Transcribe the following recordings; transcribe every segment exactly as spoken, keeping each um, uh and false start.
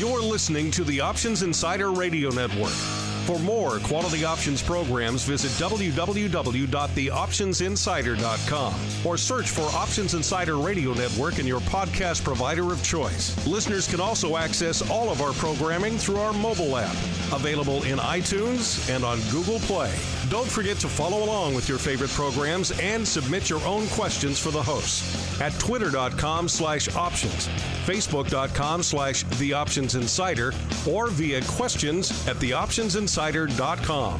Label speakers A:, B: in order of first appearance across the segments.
A: You're listening to the Options Insider Radio Network. For more quality options programs, visit w w w dot the options insider dot com or search for Options Insider Radio Network in your podcast provider of choice. Listeners can also access all of our programming through our mobile app, available in iTunes and on Google Play. Don't forget to follow along with your favorite programs and submit your own questions for the hosts at twitter dot com slash options, facebook dot com slash the options insider, or via questions at the options insider dot com.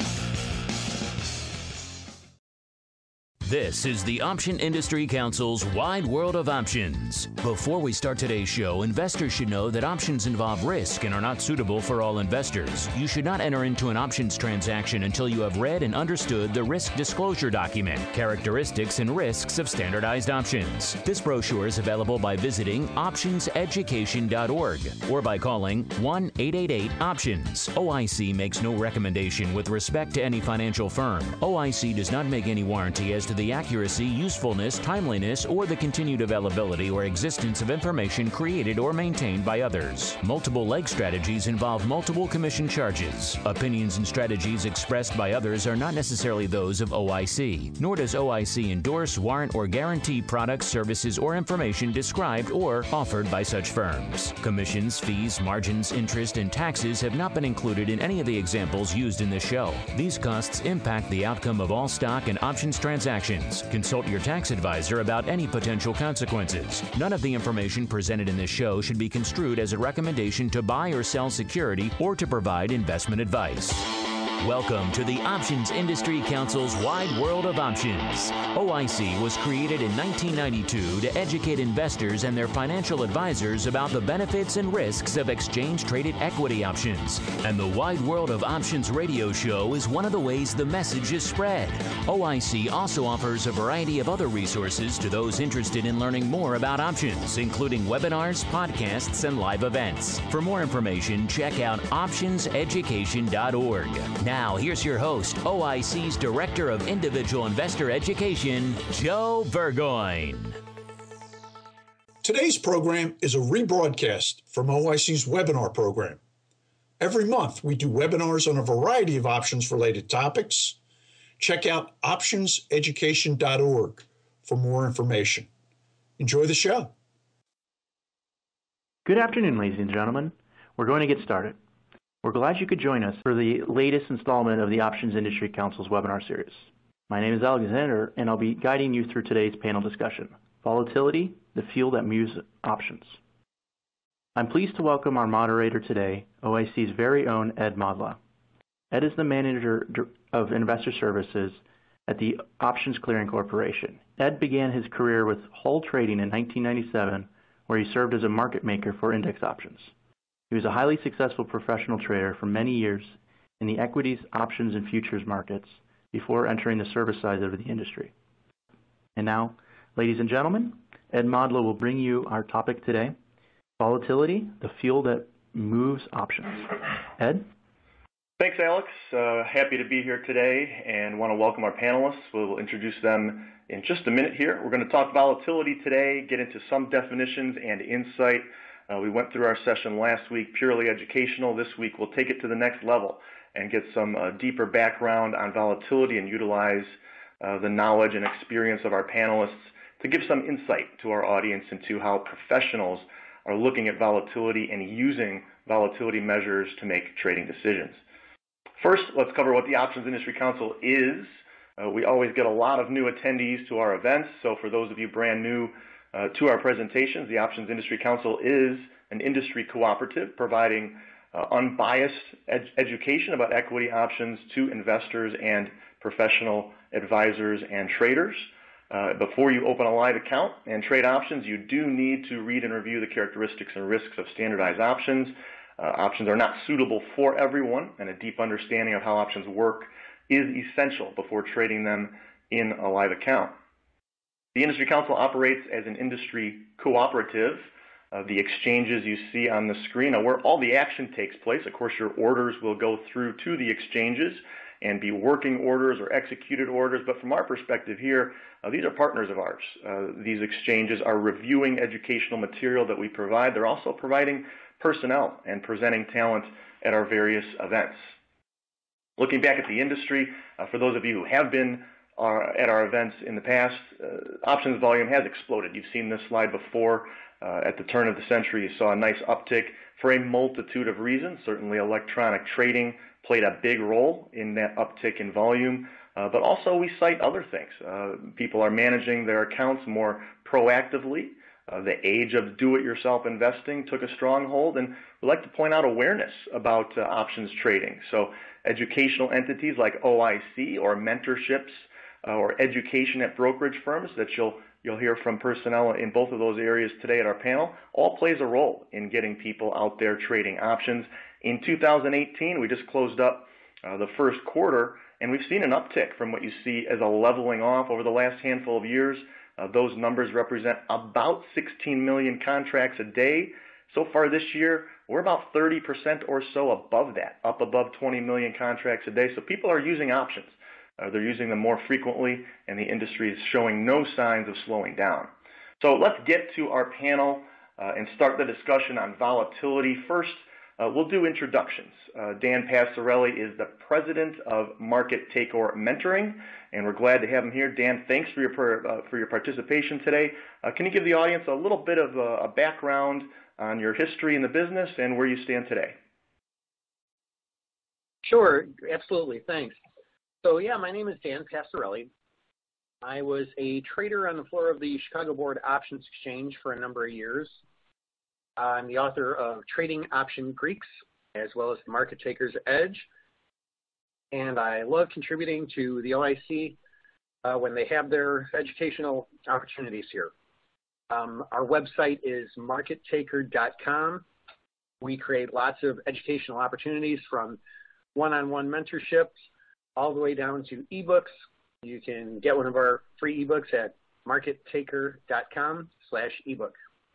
B: This is the Option Industry Council's Wide World of Options. Before we start today's show, investors should know that options involve risk and are not suitable for all investors. You should not enter into an options transaction until you have read and understood the risk disclosure document, characteristics and risks of standardized options. This brochure is available by visiting options education dot org or by calling one eight eight eight options. O I C makes no recommendation with respect to any financial firm. O I C does not make any warranty as to the accuracy, usefulness, timeliness, or the continued availability or existence of information created or maintained by others. Multiple leg strategies involve multiple commission charges. Opinions and strategies expressed by others are not necessarily those of O I C, nor does O I C endorse, warrant, or guarantee products, services, or information described or offered by such firms. Commissions, fees, margins, interest, and taxes have not been included in any of the examples used in this show. These costs impact the outcome of all stock and options transactions. Consult your tax advisor about any potential consequences. None of the information presented in this show should be construed as a recommendation to buy or sell security or to provide investment advice. Welcome to the Options Industry Council's Wide World of Options. O I C was created in nineteen ninety-two to educate investors and their financial advisors about the benefits and risks of exchange-traded equity options. And the Wide World of Options radio show is one of the ways the message is spread. O I C also offers a variety of other resources to those interested in learning more about options, including webinars, podcasts, and live events. For more information, check out options education dot org. Now, here's your host, O I C's Director of Individual Investor Education, Joe Burgoyne.
C: Today's program is a rebroadcast from O I C's webinar program. Every month, we do webinars on a variety of options-related topics. Check out options education dot org for more information. Enjoy the show.
D: Good afternoon, ladies and gentlemen. We're going to get started. We're glad you could join us for the latest installment of the Options Industry Council's webinar series. My name is Alexander, and I'll be guiding you through today's panel discussion, Volatility, the Fuel That Moves Options. I'm pleased to welcome our moderator today, O I C's very own Ed Modla. Ed is the Manager of Investor Services at the Options Clearing Corporation. Ed began his career with Hull Trading in nineteen ninety-seven, where he served as a market maker for index options. He was a highly successful professional trader for many years in the equities, options, and futures markets before entering the service side of the industry. And now, ladies and gentlemen, Ed Modla will bring you our topic today, Volatility, the Fuel That Moves Options. Ed?
E: Thanks, Alex. Uh, happy to be here today and want to welcome our panelists. We'll introduce them in just a minute here. We're going to talk volatility today, get into some definitions and insight. Uh, we went through our session last week, purely educational. This week, we'll take it to the next level and get some uh, deeper background on volatility and utilize uh, the knowledge and experience of our panelists to give some insight to our audience into how professionals are looking at volatility and using volatility measures to make trading decisions. First, let's cover what the Options Industry Council is. Uh, we always get a lot of new attendees to our events, so for those of you brand new Uh, to our presentations, the Options Industry Council is an industry cooperative providing uh, unbiased ed education about equity options to investors and professional advisors and traders. Uh, before you open a live account and trade options, you do need to read and review the characteristics and risks of standardized options. Uh, options are not suitable for everyone, and a deep understanding of how options work is essential before trading them in a live account. The Industry Council operates as an industry cooperative. Uh, the exchanges you see on the screen are where all the action takes place. Of course, your orders will go through to the exchanges and be working orders or executed orders, but from our perspective here, uh, these are partners of ours. Uh, these exchanges are reviewing educational material that we provide. They're also providing personnel and presenting talent at our various events. Looking back at the industry, uh, for those of you who have been uh, at our events in the past, uh, options volume has exploded. You've seen this slide before. Uh, at the turn of the century, you saw a nice uptick for a multitude of reasons. Certainly electronic trading played a big role in that uptick in volume, uh, but also we cite other things. Uh, people are managing their accounts more proactively. Uh, the age of do-it-yourself investing took a strong hold, and we like to point out awareness about uh, options trading. So educational entities like O I C or mentorships uh, or education at brokerage firms that you'll you'll hear from personnel in both of those areas today at our panel, all plays a role in getting people out there trading options. In two thousand eighteen, we just closed up uh, the first quarter, and we've seen an uptick from what you see as a leveling off over the last handful of years. Uh, those numbers represent about sixteen million contracts a day. So far this year, we're about thirty percent or so above that, up above twenty million contracts a day. So people are using options. Uh, they're using them more frequently, and the industry is showing no signs of slowing down. So let's get to our panel uh, and start the discussion on volatility. First, uh, we'll do introductions. Uh, Dan Passarelli is the president of Market Taker Mentoring, and we're glad to have him here. Dan, thanks for your uh, for your participation today. Uh, can you give the audience a little bit of a, a background on your history in the business and where you stand today?
F: Sure, absolutely, thanks. So yeah, my name is Dan Passarelli. I was a trader on the floor of the Chicago Board Options Exchange for a number of years. I'm the author of Trading Option Greeks, as well as the Market Taker's Edge. And I love contributing to the O I C uh, when they have their educational opportunities here. Um, our website is market taker dot com. We create lots of educational opportunities from one-on-one mentorships all the way down to ebooks. You can get one of our free ebooks at market taker dot com slash ebook.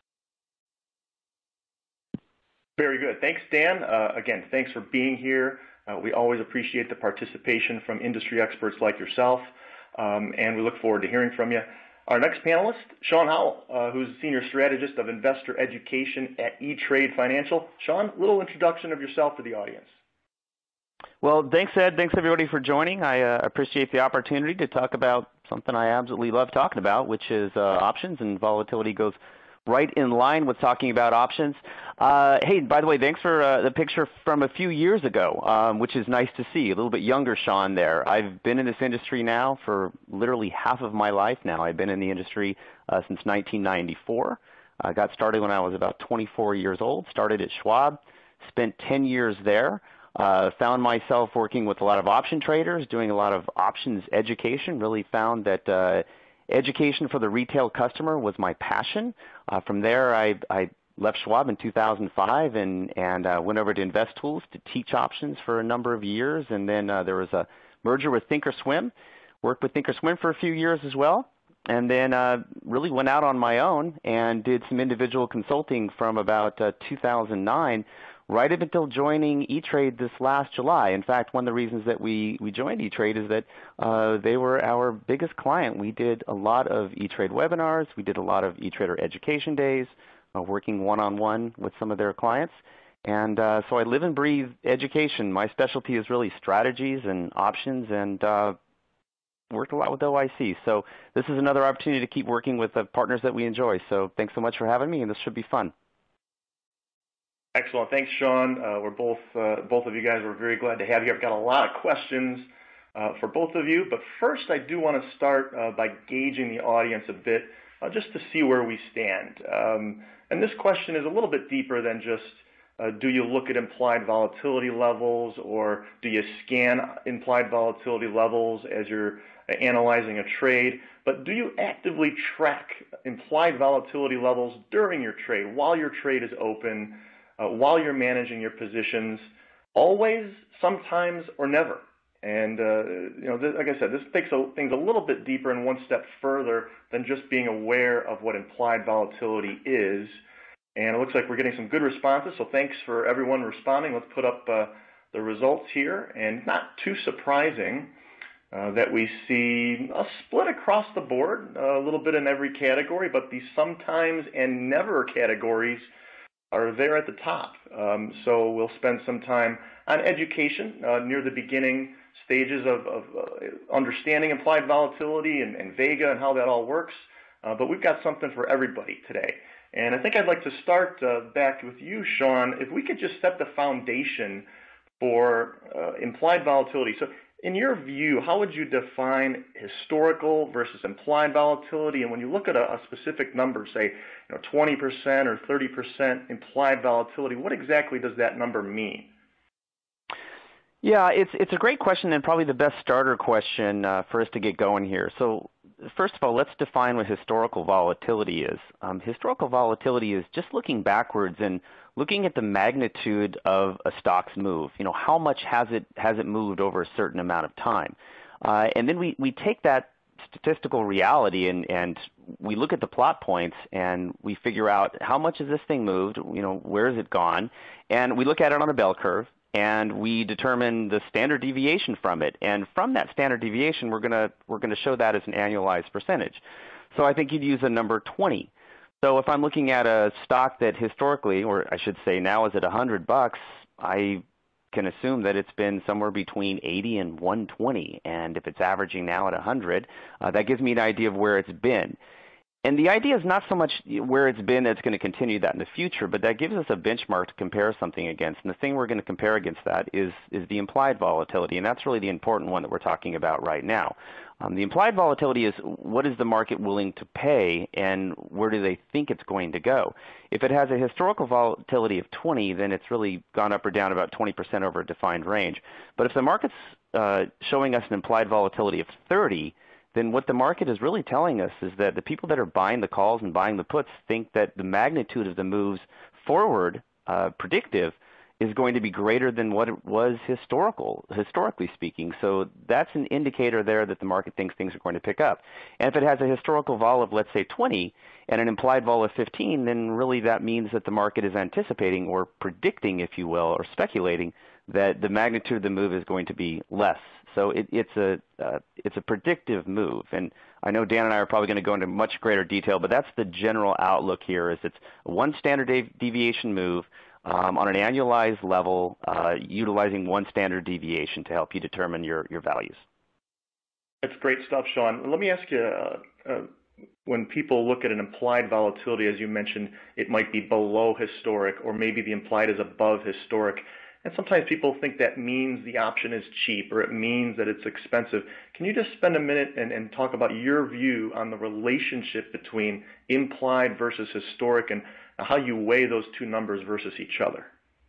E: Very good. Thanks, Dan. Uh, again, thanks for being here. Uh, we always appreciate the participation from industry experts like yourself, um, and we look forward to hearing from you. Our next panelist, Sean Howell, uh, who's Senior Strategist of Investor Education at E-Trade Financial. Sean, a little introduction of yourself to the audience.
G: Well, thanks, Ed. Thanks, everybody, for joining. I uh, appreciate the opportunity to talk about something I absolutely love talking about, which is uh, options, and volatility goes right in line with talking about options. Uh, hey, by the way, thanks for uh, the picture from a few years ago, um, which is nice to see. A little bit younger Sean there. I've been in this industry now for literally half of my life now. I've been in the industry uh, since nineteen ninety-four. I got started when I was about twenty-four years old, started at Schwab, spent ten years there. Uh, found myself working with a lot of option traders, doing a lot of options education, really found that uh, education for the retail customer was my passion. Uh, from there, I, I left Schwab in two thousand five and, and uh, went over to InvestTools to teach options for a number of years. And then uh, there was a merger with Thinkorswim. Worked with Thinkorswim for a few years as well. And then uh, really went out on my own and did some individual consulting from about uh, two thousand nine right up until joining E-Trade this last July. In fact, one of the reasons that we, we joined E-Trade is that uh, they were our biggest client. We did a lot of E-Trade webinars. We did a lot of E-Trader education days, uh, working one-on-one with some of their clients. And uh, so I live and breathe education. My specialty is really strategies and options, and uh, worked a lot with O I C. So this is another opportunity to keep working with the partners that we enjoy. So thanks so much for having me, and this should be fun.
E: Excellent. Thanks, Sean. Uh, we're both, uh, both of you guys, we're very glad to have you. I've got a lot of questions uh, for both of you, but first I do want to start uh, by gauging the audience a bit uh, just to see where we stand. Um, and this question is a little bit deeper than just uh, do you look at implied volatility levels, or do you scan implied volatility levels as you're analyzing a trade, but do you actively track implied volatility levels during your trade, while your trade is open, Uh, while you're managing your positions, always, sometimes, or never? And uh, you know, this, like I said, this takes a, things a little bit deeper and one step further than just being aware of what implied volatility is. And it looks like we're getting some good responses, so thanks for everyone responding. Let's put up uh, the results here. And not too surprising uh, that we see a split across the board, a little bit in every category, but the sometimes and never categories are there at the top. Um, so we'll spend some time on education uh, near the beginning stages of, of uh, understanding implied volatility and, and Vega and how that all works. Uh, but we've got something for everybody today. And I think I'd like to start uh, back with you, Sean, if we could just set the foundation for uh, implied volatility. So in your view, how would you define historical versus implied volatility? And when you look at a, a specific number, say you know, twenty percent or thirty percent implied volatility, what exactly does that number mean?
G: Yeah, it's it's a great question and probably the best starter question uh, for us to get going here. So first of all, let's define what historical volatility is. Um, historical volatility is just looking backwards and looking at the magnitude of a stock's move. You know, how much has it has it moved over a certain amount of time? Uh, and then we, we take that statistical reality and, and we look at the plot points and we figure out how much has this thing moved, you know, where has it gone? And we look at it on a bell curve and we determine the standard deviation from it. And from that standard deviation, we're gonna we're gonna show that as an annualized percentage. So I think you'd use a number twenty. So if I'm looking at a stock that historically, or I should say now is at one hundred bucks, I can assume that it's been somewhere between eighty and one twenty. And if it's averaging now at one hundred, uh, that gives me an idea of where it's been. And the idea is not so much where it's been that's going to continue that in the future, but that gives us a benchmark to compare something against. And the thing we're going to compare against that is, is the implied volatility, and that's really the important one that we're talking about right now. Um, the implied volatility is what is the market willing to pay and where do they think it's going to go. If it has a historical volatility of twenty, then it's really gone up or down about twenty percent over a defined range. But if the market's uh, showing us an implied volatility of thirty, then what the market is really telling us is that the people that are buying the calls and buying the puts think that the magnitude of the moves forward, uh, predictive, is going to be greater than what it was historical, historically speaking. So that's an indicator there that the market thinks things are going to pick up. And if it has a historical vol of, let's say, twenty and an implied vol of fifteen, then really that means that the market is anticipating or predicting, if you will, or speculating that the magnitude of the move is going to be less. So it, it's a uh, it's a predictive move, and I know Dan and I are probably going to go into much greater detail, but that's the general outlook here. Is it's one standard deviation move um, on an annualized level, uh, utilizing one standard deviation to help you determine your your values.
E: That's great stuff, Sean. Let me ask you. Uh, uh, when people look at an implied volatility, as you mentioned, it might be below historic, or maybe the implied is above historic. And sometimes people think that means the option is cheap or it means that it's expensive. Can you just spend a minute and, and talk about your view on the relationship between implied versus historic and how you weigh those two numbers versus each other?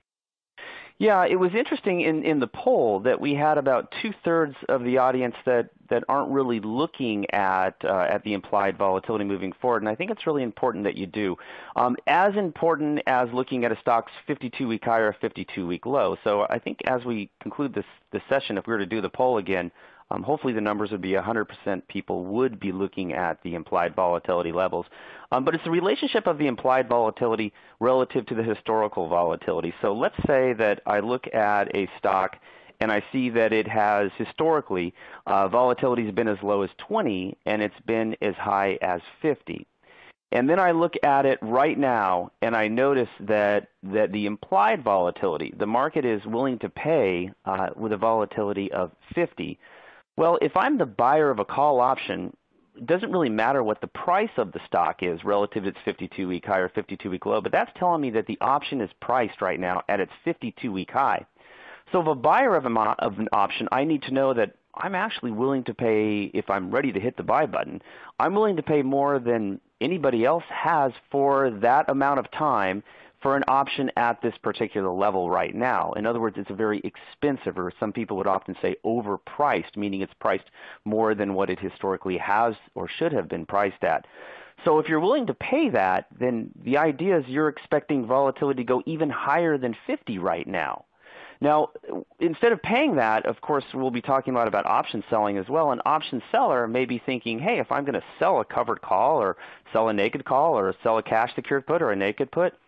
G: Yeah, it was interesting in, in the poll that we had about two-thirds of the audience that, that aren't really looking at uh, at the implied volatility moving forward, and I think it's really important that you do. Um, as important as looking at a stock's fifty-two week high or fifty-two week low. So I think as we conclude this, this session, if we were to do the poll again, Um, hopefully the numbers would be one hundred percent people would be looking at the implied volatility levels. Um, but it's the relationship of the implied volatility relative to the historical volatility. So let's say that I look at a stock and I see that it has historically, uh, volatility has been as low as twenty and it's been as high as fifty. And then I look at it right now and I notice that, that the implied volatility, the market is willing to pay uh, with a volatility of fifty. Well, if I'm the buyer of a call option, it doesn't really matter what the price of the stock is relative to its fifty-two week high or fifty-two week low, but that's telling me that the option is priced right now at its fifty-two week high. So if a buyer of, a, of an option, I need to know that I'm actually willing to pay, if I'm ready to hit the buy button, I'm willing to pay more than anybody else has for that amount of time for an option at this particular level right now. In other words, it's a very expensive, or some people would often say overpriced, meaning it's priced more than what it historically has or should have been priced at. So if you're willing to pay that, then the idea is you're expecting volatility to go even higher than fifty right now. Now, instead of paying that, of course, we'll be talking a lot about option selling as well. An option seller may be thinking, hey, if I'm going to sell a covered call or sell a naked call or sell a cash secured put or a naked put,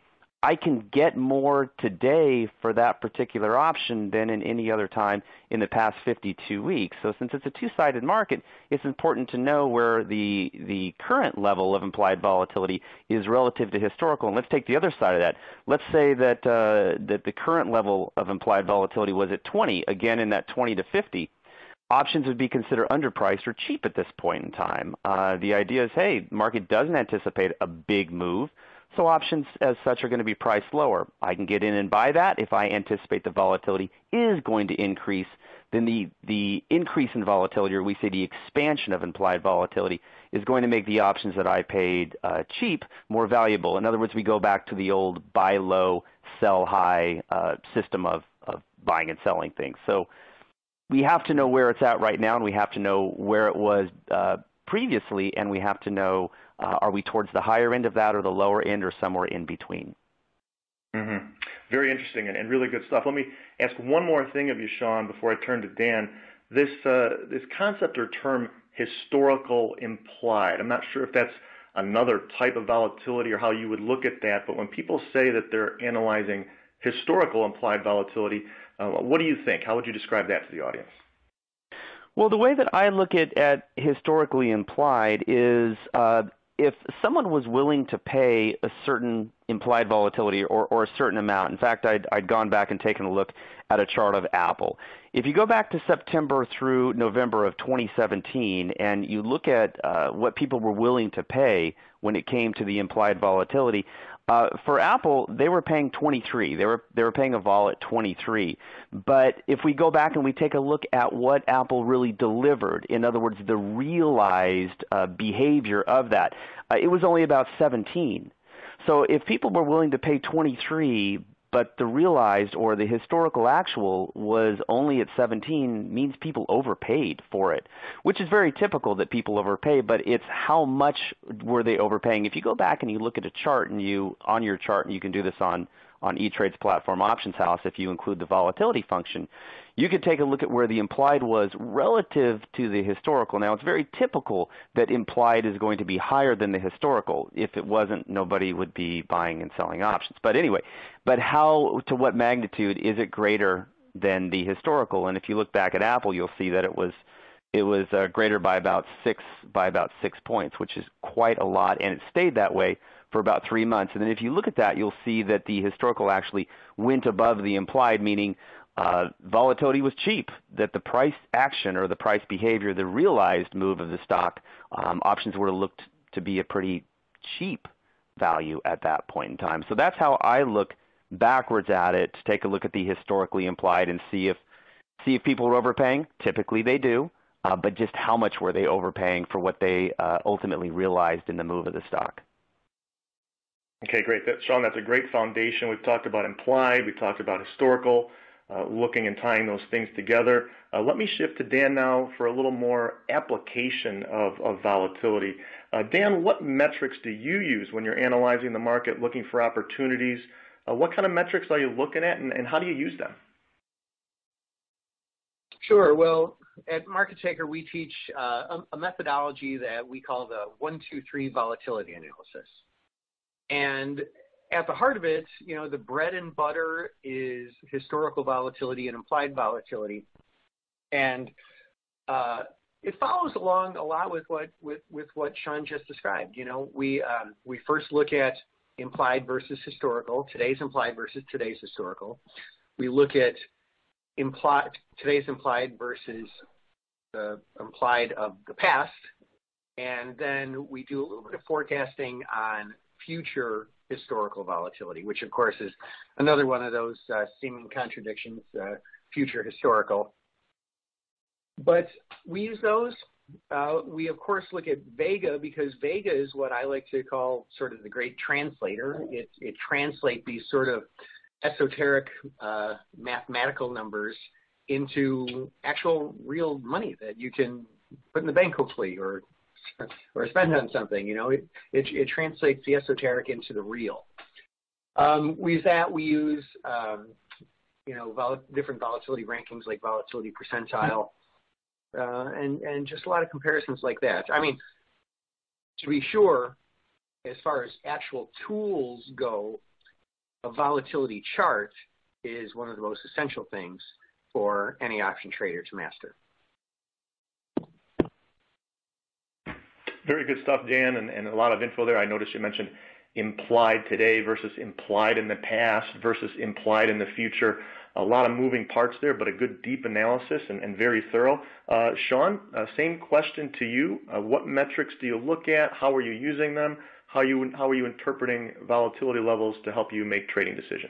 G: I can get more today for that particular option than in any other time in the past fifty-two weeks. So since it's a two-sided market, it's important to know where the the current level of implied volatility is relative to historical. And let's take the other side of that. Let's say that uh, that the current level of implied volatility was at twenty, again in that twenty to fifty. Options would be considered underpriced or cheap at this point in time. Uh, the idea is, hey, the market doesn't anticipate a big move, so options as such are going to be priced lower. I can get in and buy that if I anticipate the volatility is going to increase. Then the, the increase in volatility, or we say the expansion of implied volatility, is going to make the options that I paid uh, cheap more valuable. In other words, we go back to the old buy low, sell high uh, system of, of buying and selling things. So we have to know where it's at right now, and we have to know where it was uh, previously, and we have to know, uh, are we towards the higher end of that or the lower end or somewhere in between?
E: Mm-hmm. Very interesting and, and really good stuff. Let me ask one more thing of you, Sean, before I turn to Dan. This, uh, this concept or term, historical implied, I'm not sure if that's another type of volatility or how you would look at that, but when people say that they're analyzing historical implied volatility, Uh, what do you think? How would you describe that to the audience?
G: Well, the way that I look at, at historically implied is uh, if someone was willing to pay a certain implied volatility or, or a certain amount. In fact, I'd, I'd gone back and taken a look at a chart of Apple. If you go back to September through November of twenty seventeen and you look at uh, what people were willing to pay when it came to the implied volatility, Uh, for Apple, they were paying twenty-three. They were they were paying a vol at twenty-three. But if we go back and we take a look at what Apple really delivered, in other words, the realized uh, behavior of that, uh, it was only about seventeen. So if people were willing to pay twenty-three, but the realized or the historical actual was only at seventeen, means people overpaid for it, which is very typical that people overpay, but it's how much were they overpaying. If you go back and you look at a chart and you, on your chart, and you can do this on, on E-Trade's platform Options House if you include the volatility function, you could take a look at where the implied was relative to the historical. Now, it's very typical that implied is going to be higher than the historical. If it wasn't, nobody would be buying and selling options. But anyway, but how, to what magnitude is it greater than the historical? And if you look back at Apple, you'll see that it was it was uh, greater by about six by about six points, which is quite a lot, and it stayed that way for about three months. And then if you look at that, you'll see that the historical actually went above the implied, meaning Uh, volatility was cheap, that the price action or the price behavior, the realized move of the stock, um, options were looked to be a pretty cheap value at that point in time. So that's how I look backwards at it, to take a look at the historically implied and see if see if people were overpaying. Typically they do, uh, but just how much were they overpaying for what they uh, ultimately realized in the move of the stock.
E: Okay, great. That, Sean, that's a great foundation. We've talked about implied, we've talked about historical, Uh, looking and tying those things together. Uh, let me shift to Dan now for a little more application of, of volatility. Uh, Dan, what metrics do you use when you're analyzing the market, looking for opportunities? Uh, what kind of metrics are you looking at, and, and how do you use them?
F: Sure. Well, at Market Taker, we teach uh, a, a methodology that we call the one, two, three volatility analysis. And at the heart of it, you know, the bread and butter is historical volatility and implied volatility. And uh, it follows along a lot with what with, with what Sean just described. You know, we um, we first look at implied versus historical, today's implied versus today's historical. We look at implied today's implied versus the implied of the past, and then we do a little bit of forecasting on future historical volatility, which of course is another one of those uh, seeming contradictions, uh, future historical. But we use those. Uh, we of course look at Vega, because Vega is what I like to call sort of the great translator. It, it translates these sort of esoteric uh, mathematical numbers into actual real money that you can put in the bank, hopefully, or or spend on something. You know, it, it, it translates the esoteric into the real. Um, we use that. We use, um, you know, vol different volatility rankings like volatility percentile, uh, and, and just a lot of comparisons like that. I mean, to be sure, as far as actual tools go, a volatility chart is one of the most essential things for any option trader to master.
E: Very good stuff, Dan, and, and a lot of info there. I noticed you mentioned implied today versus implied in the past versus implied in the future. A lot of moving parts there, but a good deep analysis and, and very thorough. Uh, Sean, uh, same question to you. Uh, what metrics do you look at? How are you using them? How, you, how are you interpreting volatility levels to help you make trading decisions?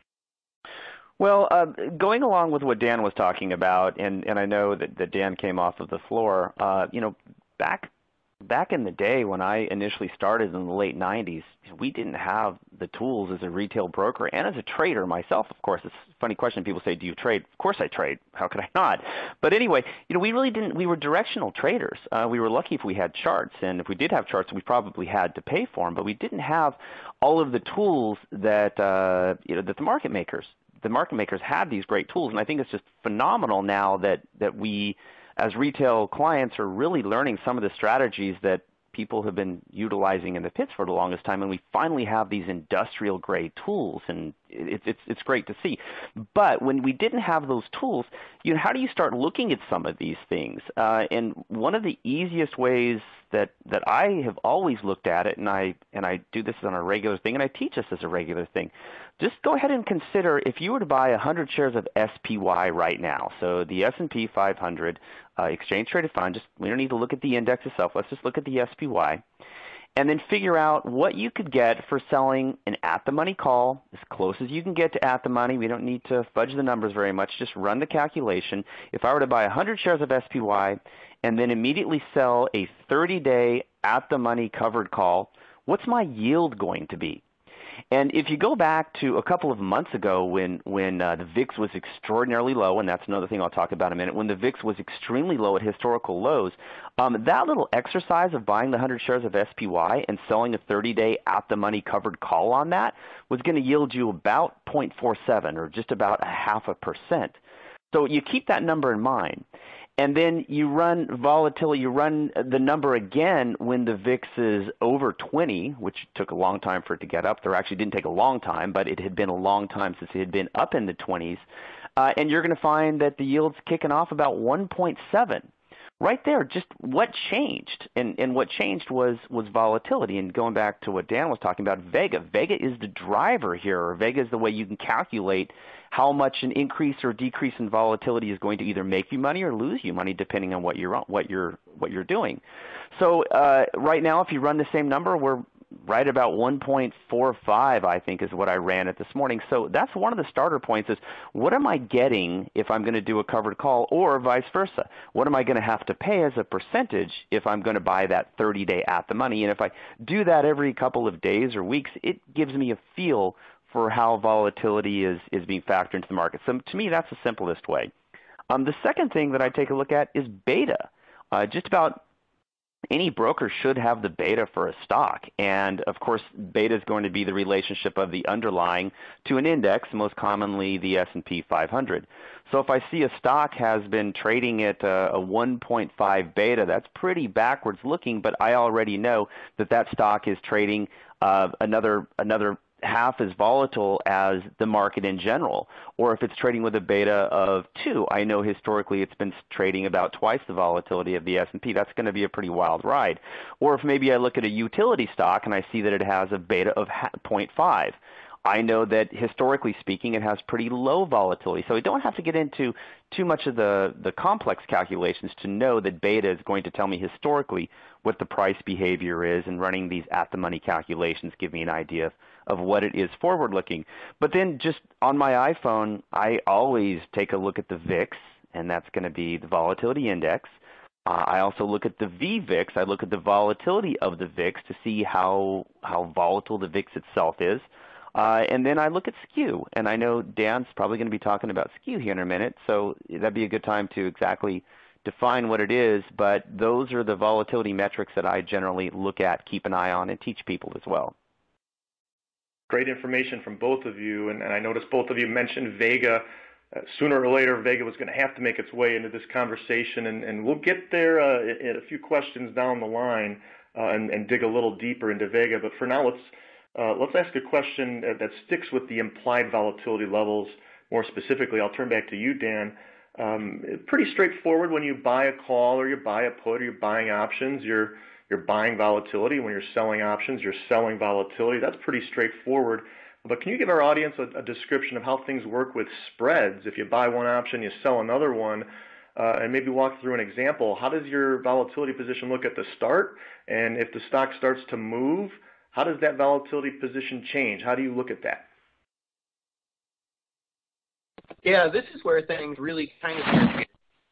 G: Well, uh, going along with what Dan was talking about, and, and I know that, that Dan came off of the floor, uh, you know, back Back in the day when I initially started in the late nineties, we didn't have the tools as a retail broker and as a trader myself, of course. It's a funny question. People say, do you trade? Of course I trade. How could I not? But anyway, you know, we really didn't, we were directional traders. Uh, we were lucky if we had charts, and if we did have charts, we probably had to pay for them, but we didn't have all of the tools that, uh, you know, that the market makers, the market makers had these great tools, and I think it's just phenomenal now that, that we, as retail clients, are really learning some of the strategies that people have been utilizing in the pits for the longest time, and we finally have these industrial-grade tools, and it's it's it's great to see. But when we didn't have those tools, you know, how do you start looking at some of these things? Uh, and one of the easiest ways that that I have always looked at it, and I and I do this on a regular thing, and I teach this as a regular thing. Just go ahead and consider if you were to buy one hundred shares of S P Y right now, so the S and P five hundred uh, exchange traded fund. Just we don't need to look at the index itself. Let's just look at the S P Y, and then figure out what you could get for selling an at-the-money call, as close as you can get to at-the-money. We don't need to fudge the numbers very much. Just run the calculation. If I were to buy one hundred shares of S P Y and then immediately sell a thirty-day at-the-money covered call, what's my yield going to be? And if you go back to a couple of months ago when, when uh, the V I X was extraordinarily low, and that's another thing I'll talk about in a minute, when the V I X was extremely low at historical lows, um, that little exercise of buying the one hundred shares of S P Y and selling a thirty-day at-the-money covered call on that was going to yield you about zero point four seven, or just about a half a percent. So you keep that number in mind. And then you run volatility, you run the number again when the V I X is over twenty, which took a long time for it to get up there. Actually, it didn't take a long time, but it had been a long time since it had been up in the twenties. Uh, and you're going to find that the yield's kicking off about one point seven. Right there, just what changed? And, and what changed was, was volatility. And going back to what Dan was talking about, Vega. Vega is the driver here, or Vega is the way you can calculate how much an increase or decrease in volatility is going to either make you money or lose you money, depending on what you're what you're what you're doing. So uh, right now, if you run the same number, we're right about one point four five, I think, is what I ran it this morning. So that's one of the starter points: is what am I getting if I'm going to do a covered call, or vice versa? What am I going to have to pay as a percentage if I'm going to buy that thirty-day at the money? And if I do that every couple of days or weeks, it gives me a feel for how volatility is, is being factored into the market. So to me, that's the simplest way. Um, the second thing that I take a look at is beta. Uh, just about any broker should have the beta for a stock. And of course, beta is going to be the relationship of the underlying to an index, most commonly the S and P five hundred. So if I see a stock has been trading at a, a one point five beta, that's pretty backwards looking, but I already know that that stock is trading uh, another another half as volatile as the market in general. Or if it's trading with a beta of two, I know historically it's been trading about twice the volatility of the S and P. That's going to be a pretty wild ride. Or if maybe I look at a utility stock and I see that it has a beta of zero point five, I know that historically speaking it has pretty low volatility. So I don't have to get into too much of the, the complex calculations to know that beta is going to tell me historically what the price behavior is, and running these at-the-money calculations give me an idea of, of what it is forward-looking. But then just on my iPhone, I always take a look at the V I X, and that's going to be the volatility index. Uh, I also look at the V V I X. I look at the volatility of the V I X to see how, how volatile the V I X itself is. Uh, and then I look at skew, and I know Dan's probably going to be talking about skew here in a minute, so that'd be a good time to exactly define what it is, but those are the volatility metrics that I generally look at, keep an eye on, and teach people as well.
E: Great information from both of you, and, and I noticed both of you mentioned Vega. Uh, sooner or later, Vega was going to have to make its way into this conversation, and, and we'll get there uh, in a few questions down the line uh, and, and dig a little deeper into Vega. But for now, let's Uh, let's ask a question that sticks with the implied volatility levels. More specifically, I'll turn back to you, Dan. Um, pretty straightforward. When you buy a call or you buy a put or you're buying options, you're you're buying volatility. When you're selling options, you're selling volatility. That's pretty straightforward. But can you give our audience a, a description of how things work with spreads? If you buy one option, you sell another one, uh, and maybe walk through an example. How does your volatility position look at the start? And if the stock starts to move, how does that volatility position change? How do you look at that?
F: Yeah, this is where things really kind of,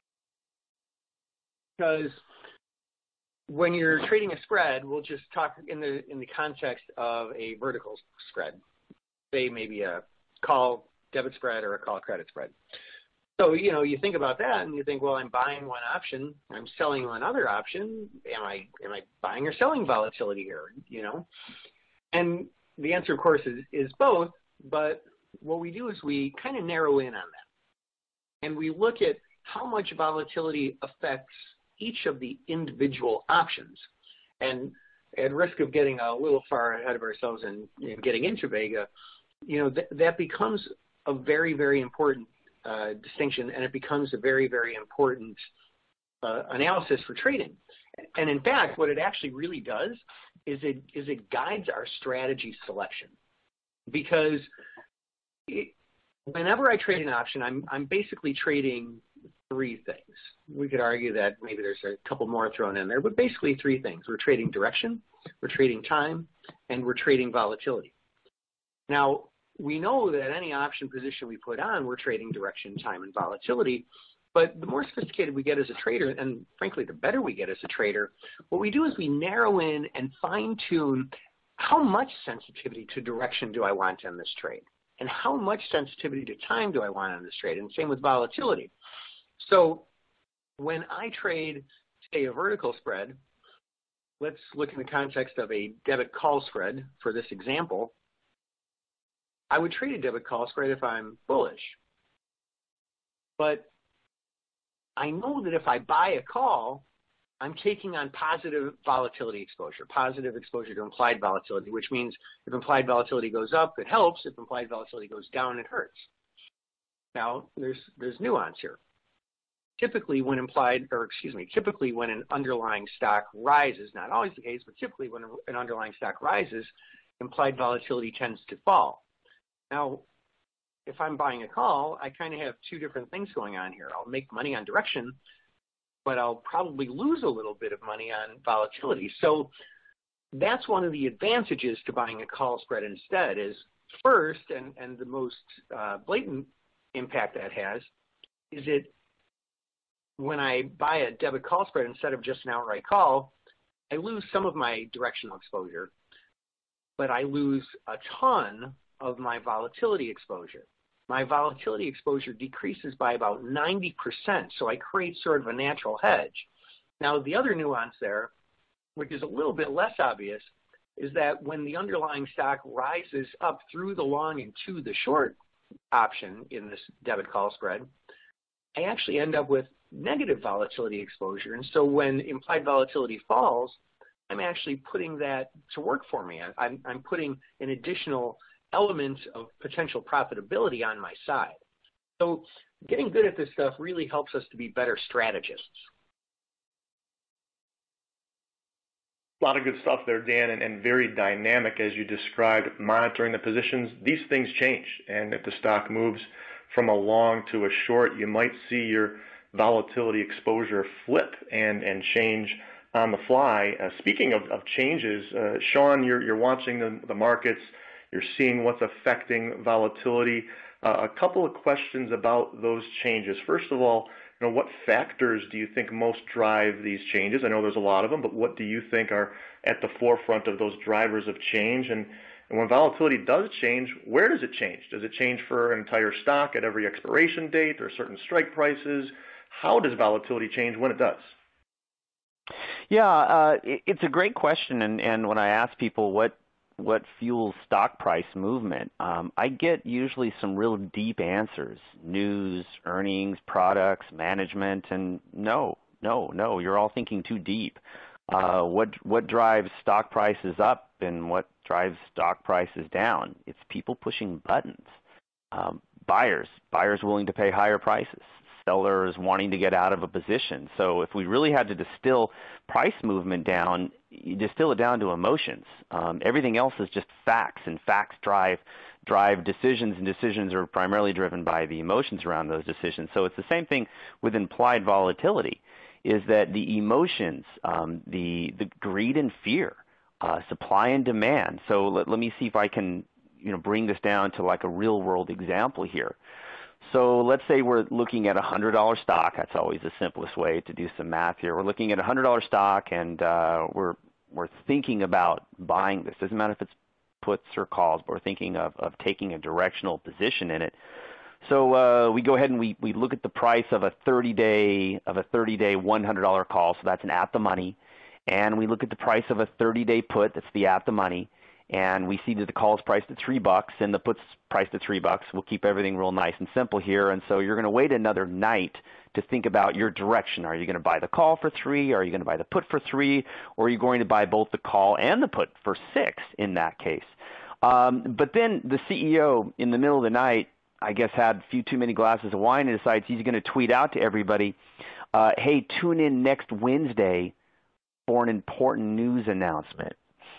F: because when you're trading a spread, we'll just talk in the in the context of a vertical spread, say maybe a call debit spread or a call credit spread. So, you know, you think about that and you think, well, I'm buying one option, I'm selling another option. Am I am I buying or selling volatility here? You know, and the answer, of course, is is both. But what we do is we kind of narrow in on that, and we look at how much volatility affects each of the individual options. And at risk of getting a little far ahead of ourselves and, and getting into Vega, you know, th- that becomes a very, very important uh, distinction, and it becomes a very, very important uh, analysis for trading. And in fact, what it actually really does is it is it guides our strategy selection, because it, whenever I trade an option, I'm I'm basically trading three things. We could argue that maybe there's a couple more thrown in there, but basically three things. We're trading direction, we're trading time, and we're trading volatility. Now, we know that any option position we put on, we're trading direction, time, and volatility. But the more sophisticated we get as a trader, and frankly, the better we get as a trader, what we do is we narrow in and fine-tune how much sensitivity to direction do I want on this trade, and how much sensitivity to time do I want on this trade, and same with volatility. So when I trade, say, a vertical spread, let's look in the context of a debit call spread for this example. I would trade a debit call spread if I'm bullish. But I know that if I buy a call, I'm taking on positive volatility exposure, positive exposure to implied volatility, which means if implied volatility goes up, it helps. If implied volatility goes down, it hurts. Now, there's there's nuance here. Typically when implied, or excuse me, typically when an underlying stock rises, not always the case, but typically when an underlying stock rises, implied volatility tends to fall. Now, if I'm buying a call, I kind of have two different things going on here. I'll make money on direction, but I'll probably lose a little bit of money on volatility. So that's one of the advantages to buying a call spread instead is first, and, and the most uh, blatant impact that has, is it when I buy a debit call spread instead of just an outright call, I lose some of my directional exposure, but I lose a ton of my volatility exposure. My volatility exposure decreases by about ninety percent, so I create sort of a natural hedge. Now, the other nuance there, which is a little bit less obvious, is that when the underlying stock rises up through the long and to the short option in this debit call spread, I actually end up with negative volatility exposure. And so when implied volatility falls, I'm actually putting that to work for me. I'm, I'm putting an additional element of potential profitability on my side. So getting good at this stuff really helps us to be better strategists.
E: A lot of good stuff there, Dan, and, and very dynamic as you described, monitoring the positions. These things change, and if the stock moves from a long to a short, you might see your volatility exposure flip and, and change on the fly. Uh, speaking of, of changes, uh, Sean, you're, you're watching the, the markets, you're seeing what's affecting volatility. Uh, a couple of questions about those changes. First of all, you know, what factors do you think most drive these changes? I know there's a lot of them, but what do you think are at the forefront of those drivers of change? And, and when volatility does change, where does it change? Does it change for an entire stock at every expiration date or certain strike prices? How does volatility change when it does?
G: Yeah, uh, it, it's a great question, and, and when I ask people what what fuels stock price movement, um, I get usually some real deep answers: news, earnings, products, management, and no, no, no, you're all thinking too deep. Uh, what what drives stock prices up and what drives stock prices down? It's people pushing buttons. Um, buyers, buyers willing to pay higher prices. Sellers wanting to get out of a position. So if we really had to distill price movement down, you distill it down to emotions. Um, everything else is just facts, and facts drive drive decisions, and decisions are primarily driven by the emotions around those decisions. So it's the same thing with implied volatility, is that the emotions, um, the the greed and fear, uh, supply and demand. So let, let me see if I can you know bring this down to like a real world example here. So let's say we're looking at a one hundred dollar stock. That's always the simplest way to do some math here. We're looking at a one hundred dollar stock, and uh, we're we're thinking about buying this. Doesn't matter if it's puts or calls, but we're thinking of, of taking a directional position in it. So uh, we go ahead and we, we look at the price of a thirty day of a thirty day one hundred dollar call. So that's an at the money, and we look at the price of a thirty day put. That's the at the money. And we see that the call is priced at three bucks and the put's priced at three bucks. We'll keep everything real nice and simple here. And so you're going to wait another night to think about your direction. Are you going to buy the call for three? Are you going to buy the put for three? Or are you going to buy both the call and the put for six in that case? Um, but then the C E O in the middle of the night, I guess, had a few too many glasses of wine and decides he's going to tweet out to everybody, uh, hey, tune in next Wednesday for an important news announcement.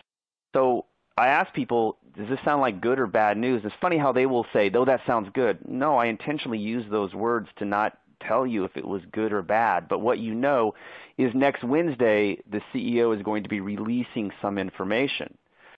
G: So I ask people, does this sound like good or bad news? It's funny how they will say, though that sounds good. No, I intentionally use those words to not tell you if it was good or bad. But what you know is next Wednesday, the C E O is going to be releasing some information.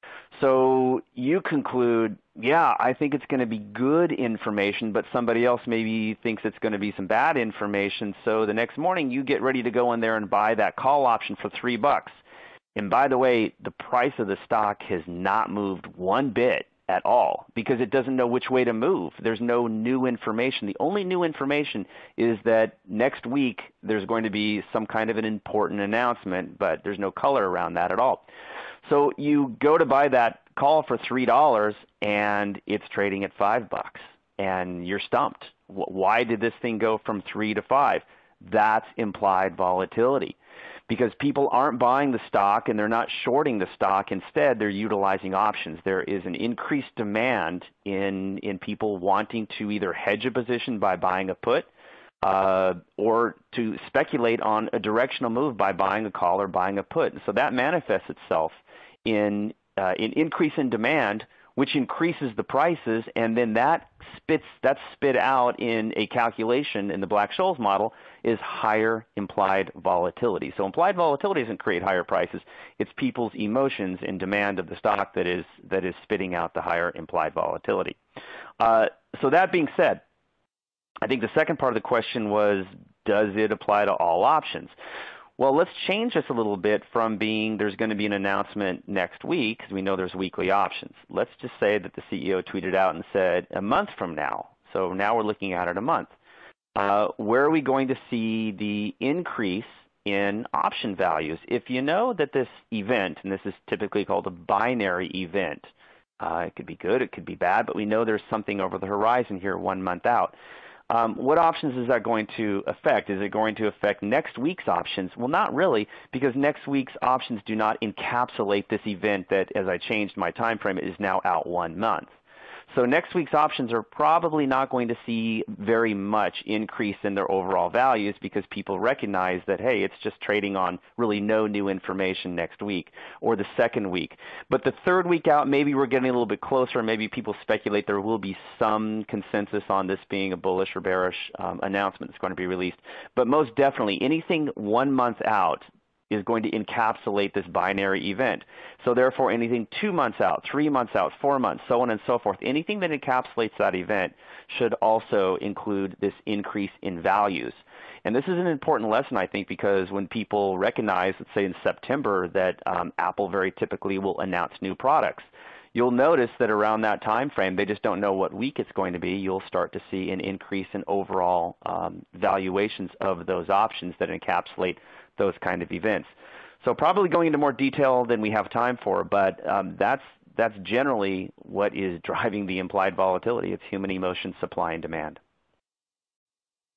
G: So you conclude, yeah, I think it's going to be good information, but somebody else maybe thinks it's going to be some bad information. So the next morning you get ready to go in there and buy that call option for three bucks. And by the way, the price of the stock has not moved one bit at all because it doesn't know which way to move. There's no new information. The only new information is that next week there's going to be some kind of an important announcement, but there's no color around that at all. So you go to buy that call for three dollars and it's trading at five bucks, and you're stumped. Why did this thing go from three to five? That's implied volatility. Because people aren't buying the stock and they're not shorting the stock. Instead, they're utilizing options. There is an increased demand in in people wanting to either hedge a position by buying a put uh, or to speculate on a directional move by buying a call or buying a put. And so that manifests itself in uh, in increase in demand, which increases the prices, and then that spits that's spit out in a calculation in the Black-Scholes model is higher implied volatility. So implied volatility doesn't create higher prices. It's people's emotions and demand of the stock that is that is spitting out the higher implied volatility. Uh, so that being said, I think the second part of the question was, does it apply to all options? Well, let's change this a little bit from being there's going to be an announcement next week, because we know there's weekly options. Let's just say that the C E O tweeted out and said a month from now. So now we're looking at it a month. Uh, where are we going to see the increase in option values? If you know that this event, and this is typically called a binary event, uh, it could be good, it could be bad, but we know there's something over the horizon here one month out. Um, what options is that going to affect? Is it going to affect next week's options? Well, not really, because next week's options do not encapsulate this event that, as I changed my time frame, is now out one month. So next week's options are probably not going to see very much increase in their overall values because people recognize that, hey, it's just trading on really no new information next week or the second week. But the third week out, maybe we're getting a little bit closer. Maybe people speculate there will be some consensus on this being a bullish or bearish um, announcement that's going to be released. But most definitely, anything one month out is going to encapsulate this binary event. So therefore, anything two months out, three months out, four months, so on and so forth, anything that encapsulates that event should also include this increase in values. And this is an important lesson, I think, because when people recognize, let's say in September, that um, Apple very typically will announce new products, you'll notice that around that time frame, they just don't know what week it's going to be. You'll start to see an increase in overall um, valuations of those options that encapsulate those kind of events. So probably going into more detail than we have time for, but um, that's that's generally what is driving the implied volatility. It's human emotion, supply and demand.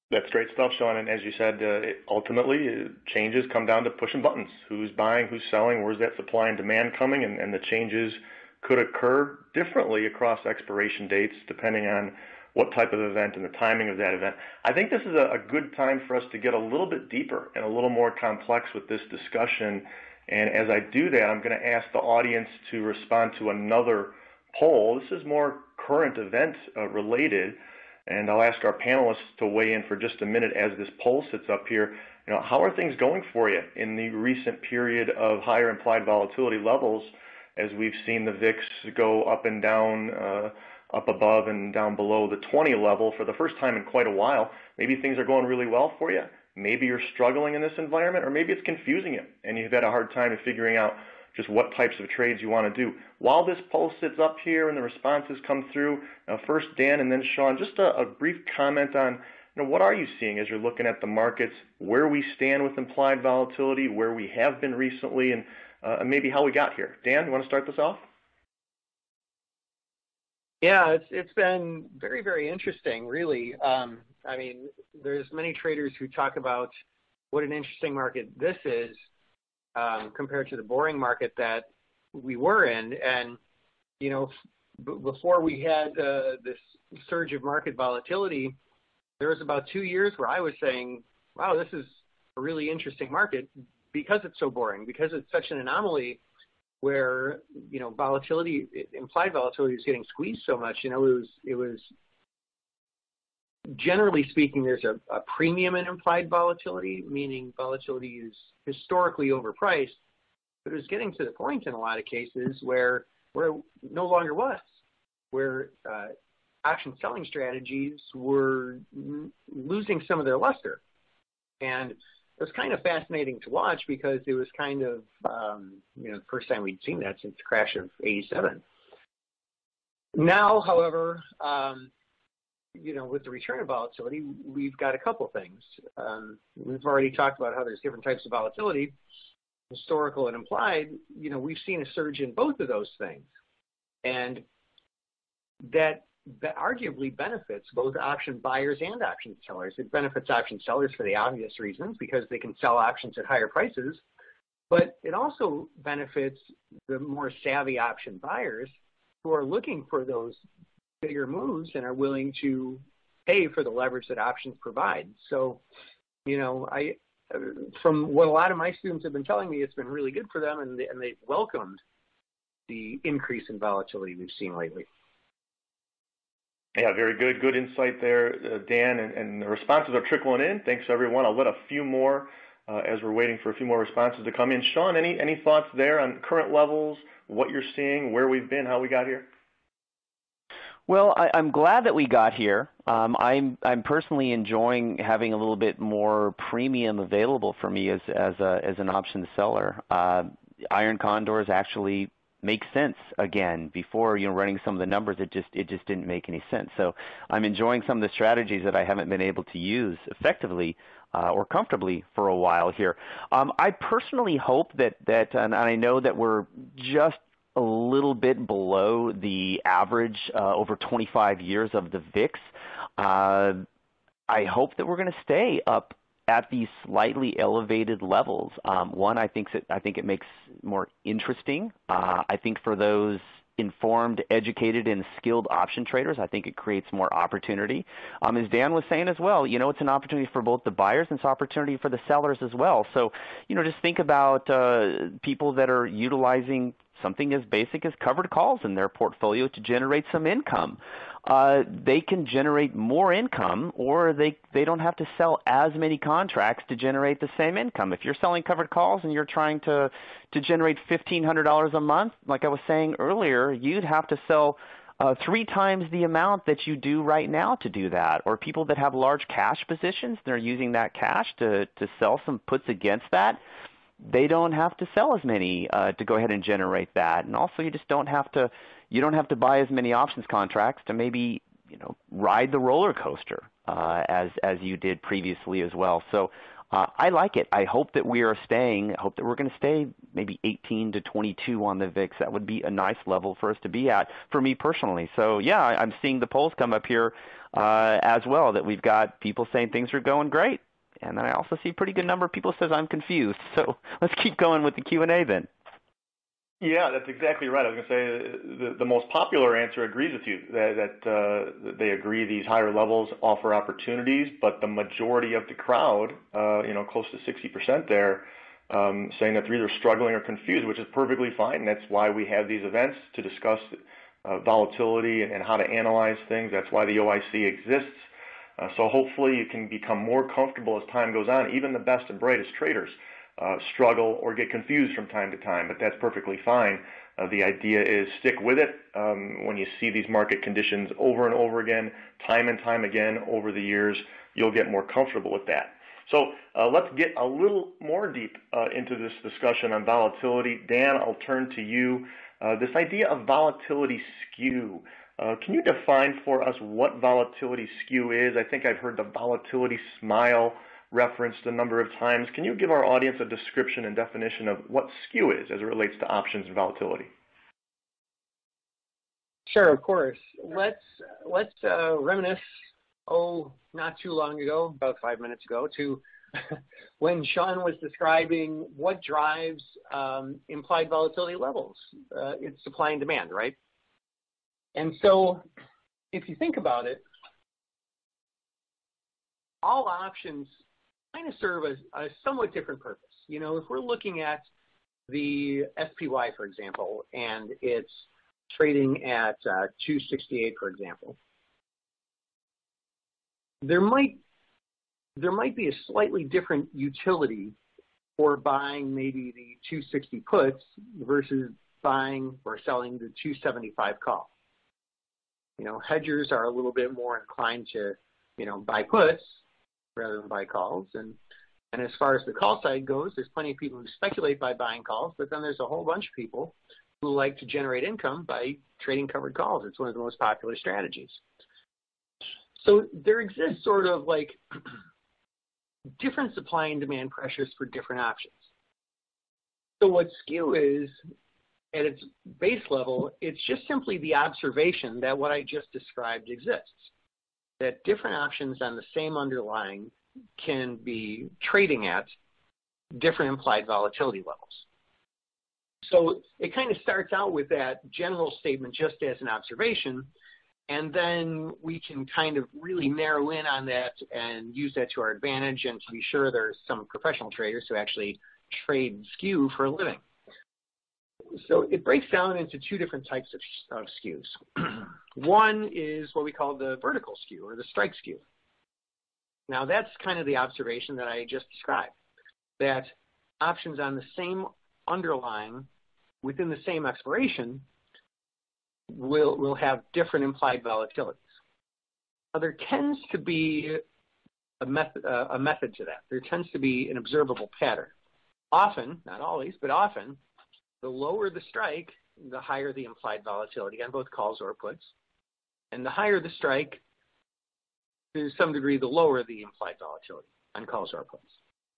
E: That's great stuff, Sean. And as you said, uh, it, ultimately, uh, changes come down to pushing buttons. Who's buying, who's selling, where's that supply and demand coming, and, and the changes could occur differently across expiration dates depending on what type of event and the timing of that event. I think this is a, a good time for us to get a little bit deeper and a little more complex with this discussion. And as I do that, I'm going to ask the audience to respond to another poll. This is more current event uh, related. And I'll ask our panelists to weigh in for just a minute as this poll sits up here. You know, how are things going for you in the recent period of higher implied volatility levels as we've seen the V I X go up and down, uh, up above and down below the twenty level for the first time in quite a while? Maybe things are going really well for you. Maybe you're struggling in this environment, or maybe it's confusing you and you've had a hard time in figuring out just what types of trades you want to do. While this poll sits up here and the responses come through, uh, first Dan and then Sean, just a, a brief comment on, you know, what are you seeing as you're looking at the markets, where we stand with implied volatility, where we have been recently, and uh, maybe how we got here. Dan, you want to start this off?
F: Yeah, it's it's been very, very interesting, really. Um, I mean, there's many traders who talk about what an interesting market this is, Um, compared to the boring market that we were in. And, you know, b- before we had uh, this surge of market volatility, there was about two years where I was saying, wow, this is a really interesting market because it's so boring, because it's such an anomaly where, you know, volatility, implied volatility is getting squeezed so much. You know, it was, it was generally speaking, there's a, a premium in implied volatility, meaning volatility is historically overpriced, but it was getting to the point in a lot of cases where where it no longer was, where uh, option selling strategies were losing some of their luster. And it was kind of fascinating to watch because it was kind of, um, you know, the first time we'd seen that since the crash of eighty-seven. Now, however, um, you know, with the return of volatility, we've got a couple things. Um, we've already talked about how there's different types of volatility, historical and implied. You know, we've seen a surge in both of those things. And that, that arguably benefits both option buyers and option sellers. It benefits option sellers for the obvious reasons, because they can sell options at higher prices. But it also benefits the more savvy option buyers who are looking for those bigger moves and are willing to pay for the leverage that options provide. So, you know, I, from what a lot of my students have been telling me, it's been really good for them, and, they, and they've welcomed the increase in volatility we've seen lately.
E: Yeah, very good. Good insight there, uh, Dan, and, and the responses are trickling in. Thanks, everyone. I'll let a few more uh, as we're waiting for a few more responses to come in. Sean, any, any thoughts there on current levels, what you're seeing, where we've been, how we got here?
G: Well, I, I'm glad that we got here. Um, I'm I'm personally enjoying having a little bit more premium available for me as as a as an option seller. Uh, iron condors actually make sense again. Before, you know, running some of the numbers, it just it just didn't make any sense. So I'm enjoying some of the strategies that I haven't been able to use effectively uh, or comfortably for a while here. Um, I personally hope that that, and I know that we're just a little bit below the average uh, over twenty-five years of the V I X. Uh, I hope that we're going to stay up at these slightly elevated levels. Um, one, I think, I think it makes more interesting. Uh, I think for those informed, educated, and skilled option traders, I think it creates more opportunity. Um, as Dan was saying as well, you know, it's an opportunity for both the buyers and it's an opportunity for the sellers as well. So, you know, just think about uh, people that are utilizing something as basic as covered calls in their portfolio to generate some income. Uh, they can generate more income, or they, they don't have to sell as many contracts to generate the same income. If you're selling covered calls and you're trying to, to generate fifteen hundred dollars a month, like I was saying earlier, you'd have to sell uh, three times the amount that you do right now to do that. Or people that have large cash positions, they're using that cash to, to sell some puts against that. They don't have to sell as many uh, to go ahead and generate that. And also, you just don't have to you don't have to buy as many options contracts to maybe, you know, ride the roller coaster uh, as as you did previously as well. So Uh, I like it. I hope that we are staying, I hope that we're going to stay maybe eighteen to twenty-two on the V I X. That would be a nice level for us to be at, for me personally. So, yeah, I'm seeing the polls come up here uh, as well, that we've got people saying things are going great. And then I also see a pretty good number of people says I'm confused. So let's keep going with the Q and A then.
E: Yeah, that's exactly right. I was going to say the, the most popular answer agrees with you, that, that uh, they agree these higher levels offer opportunities, but the majority of the crowd, uh, you know, close to sixty percent there, um, saying that they're either struggling or confused, which is perfectly fine. And that's why we have these events to discuss uh, volatility and how to analyze things. That's why the O I C exists. Uh, so hopefully you can become more comfortable as time goes on. Even the best and brightest traders Uh, struggle or get confused from time to time, but that's perfectly fine. Uh, the idea is stick with it. Um, when you see these market conditions over and over again, time and time again over the years, you'll get more comfortable with that. So uh, let's get a little more deep uh, into this discussion on volatility. Dan, I'll turn to you. Uh, this idea of volatility skew, uh, can you define for us what volatility skew is? I think I've heard the volatility smile referenced a number of times. Can you give our audience a description and definition of what skew is as it relates to options and volatility?
F: Sure, of course. Let's let's uh, reminisce, oh, not too long ago, about five minutes ago, to when Sean was describing what drives um, implied volatility levels. Uh, it's supply and demand, right? And so if you think about it, all options kind of serve a, a somewhat different purpose. You know, if we're looking at the S P Y, for example, and it's trading at uh, two sixty-eight, for example, there might there might be a slightly different utility for buying maybe the two sixty puts versus buying or selling the two seventy-five call. You know, hedgers are a little bit more inclined to, you know, buy puts rather than buy calls. And, and as far as the call side goes, there's plenty of people who speculate by buying calls, but then there's a whole bunch of people who like to generate income by trading covered calls. It's one of the most popular strategies. So there exists sort of like different supply and demand pressures for different options. So what skew is, at its base level, it's just simply the observation that what I just described exists, that different options on the same underlying can be trading at different implied volatility levels. So it kind of starts out with that general statement just as an observation, and then we can kind of really narrow in on that and use that to our advantage, and to be sure there's some professional traders who actually trade skew for a living. So it breaks down into two different types of, of skews. One is what we call the vertical skew or the strike skew. Now that's kind of the observation that I just described, that options on the same underlying within the same expiration will, will have different implied volatilities. Now there tends to be a method, uh, a method to that. There tends to be an observable pattern. Often, not always, but often, the lower the strike, the higher the implied volatility on both calls or puts. And the higher the strike, to some degree, the lower the implied volatility on calls or puts.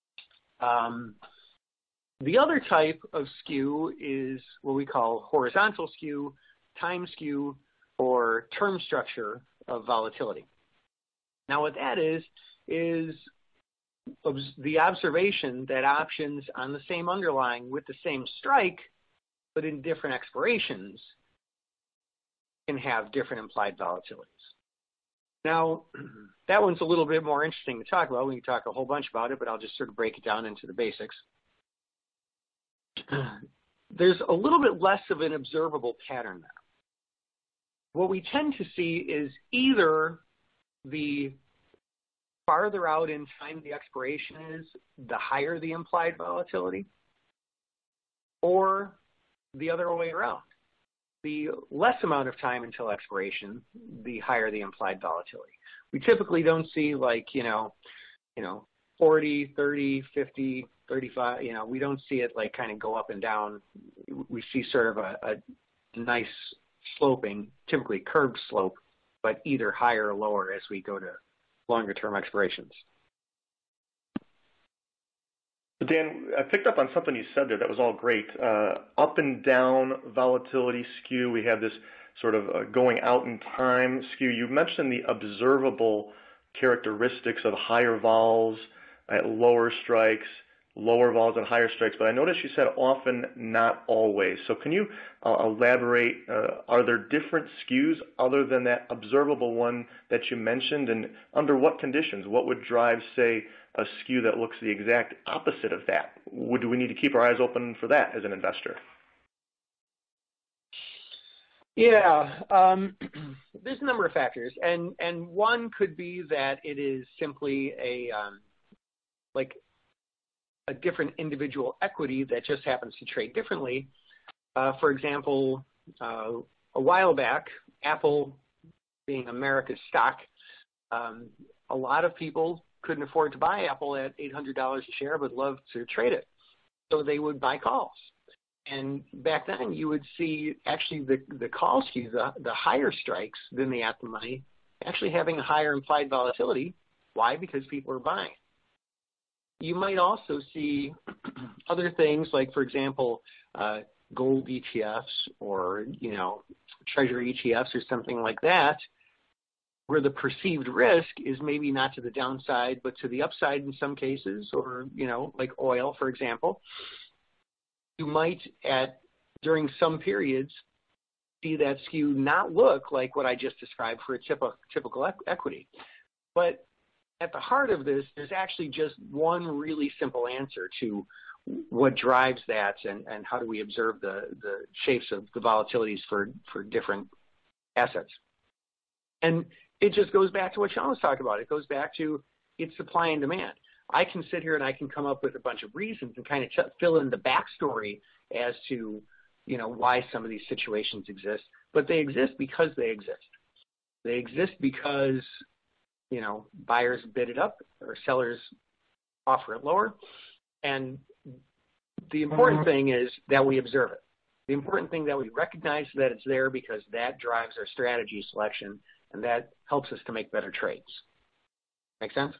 F: Um, the other type of skew is what we call horizontal skew, time skew, or term structure of volatility. Now what that is, is the observation that options on the same underlying with the same strike, but in different expirations, can have different implied volatilities. Now, that one's a little bit more interesting to talk about. We can talk a whole bunch about it, but I'll just sort of break it down into the basics. There's a little bit less of an observable pattern there. What we tend to see is either the farther out in time the expiration is, the higher the implied volatility, or the other way around. The less amount of time until expiration, the higher the implied volatility. We typically don't see like, you know, you know, forty, thirty, fifty, thirty-five, you know, we don't see it like kind of go up and down. We see sort of a, a nice sloping, typically curved slope, but either higher or lower as we go to longer term expirations.
E: Dan, I picked up on something you said there that was all great. Uh, up and down volatility skew. We have this sort of uh, going out in time skew. You mentioned the observable characteristics of higher vols at lower strikes, lower vols at higher strikes, but I noticed you said often, not always. So can you uh, elaborate, uh, are there different skews other than that observable one that you mentioned, and under what conditions? What would drive, say, a skew that looks the exact opposite of that? Would we need to keep our eyes open for that as an investor?
F: Yeah, um, there's a number of factors, and and one could be that it is simply a um, like a different individual equity that just happens to trade differently. Uh, for example, uh, a while back, Apple being America's stock, um, a lot of people couldn't afford to buy Apple at eight hundred dollars a share, but loved to trade it, so they would buy calls. And back then, you would see actually the, the call skew, the, the higher strikes than the at the money, actually having a higher implied volatility. Why? Because people are buying. You might also see other things like, for example, uh, gold E T Fs or, you know, treasury E T Fs or something like that, where the perceived risk is maybe not to the downside, but to the upside in some cases, or, you know, like oil, for example. You might, at during some periods, see that skew not look like what I just described for a typical, typical equity. But at the heart of this, there's actually just one really simple answer to what drives that and, and how do we observe the, the shapes of the volatilities for, for different assets. And it just goes back to what Sean was talking about. It goes back to it's supply and demand. I can sit here and I can come up with a bunch of reasons and kind of ch- fill in the backstory as to, you know, why some of these situations exist. But they exist because they exist. They exist because, you know, buyers bid it up or sellers offer it lower. And the important thing is that we observe it. The important thing that we recognize that it's there, because that drives our strategy selection and that helps us to make better trades. Make sense?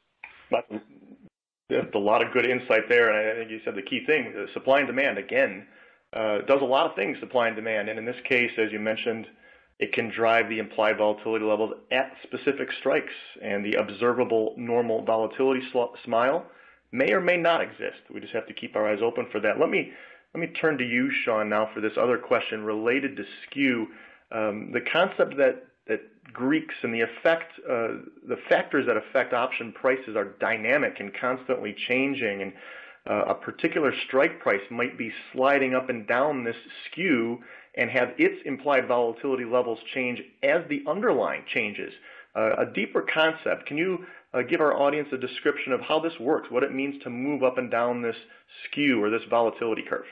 E: There's a lot of good insight there, and I think you said the key thing, supply and demand, again, uh, does a lot of things, supply and demand, and in this case, as you mentioned, it can drive the implied volatility levels at specific strikes, and the observable normal volatility sl- smile may or may not exist. We just have to keep our eyes open for that. Let me let me turn to you, Sean, now for this other question related to skew. Um, the concept that that Greeks and the effect, uh, the factors that affect option prices are dynamic and constantly changing, and uh, a particular strike price might be sliding up and down this skew and have its implied volatility levels change as the underlying changes. Uh, a deeper concept. Can you uh, give our audience a description of how this works, what it means to move up and down this skew or this volatility curve?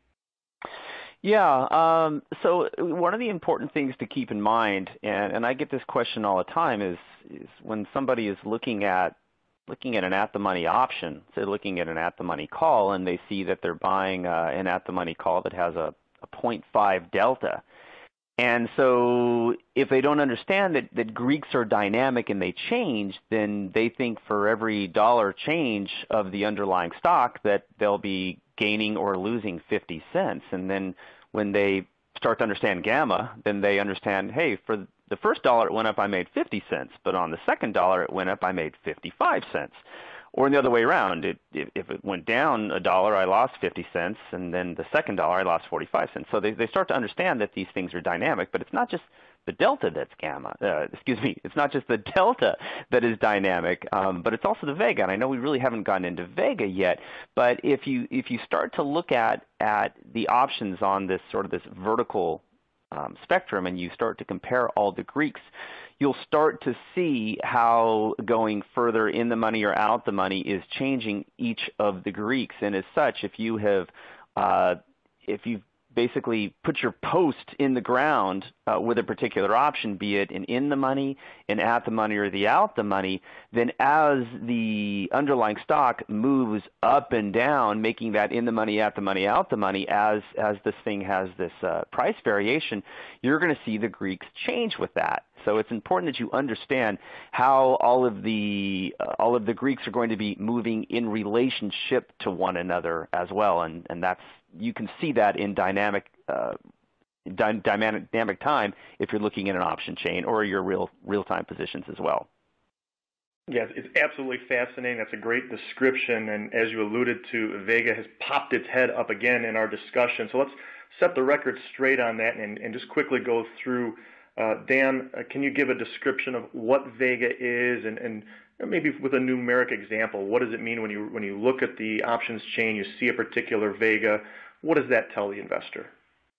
G: Yeah, um, so one of the important things to keep in mind, and, and I get this question all the time, is, is when somebody is looking at looking at an at-the-money option, say looking at an at-the-money call, and they see that they're buying uh, an at-the-money call that has a, a zero point five delta. And so if they don't understand that, that Greeks are dynamic and they change, then they think for every dollar change of the underlying stock that they'll be gaining or losing fifty cents. And then when they start to understand gamma, then they understand, hey, for the first dollar it went up, I made fifty cents, but on the second dollar it went up, I made fifty-five cents. Or the other way around, it, if it went down a dollar, I lost fifty cents, and then the second dollar, I lost forty-five cents. So they, they start to understand that these things are dynamic, but it's not just the delta that's gamma. Uh, excuse me, it's not just the delta that is dynamic, um, but it's also the vega. And I know we really haven't gotten into vega yet, but if you if you start to look at at the options on this sort of this vertical um, spectrum, and you start to compare all the Greeks, you'll start to see how going further in the money or out the money is changing each of the Greeks. And as such, if you have, uh, if you've basically put your post in the ground uh, with a particular option, be it an in the money, an at the money, or the out the money, then as the underlying stock moves up and down, making that in the money, at the money, out the money, as as this thing has this uh, price variation, you're going to see the Greeks change with that. So it's important that you understand how all of the uh, all of the Greeks are going to be moving in relationship to one another as well, and and that's you can see that in dynamic. Uh, dy- dynamic time if you're looking at an option chain or your real real-time positions as well.
E: Yes, it's absolutely fascinating. That's a great description. And as you alluded to, Vega has popped its head up again in our discussion. So let's set the record straight on that and, and just quickly go through. Uh, Dan, uh, can you give a description of what Vega is and, and maybe with a numeric example? What does it mean when you, when you look at the options chain, you see a particular Vega? What does that tell the investor?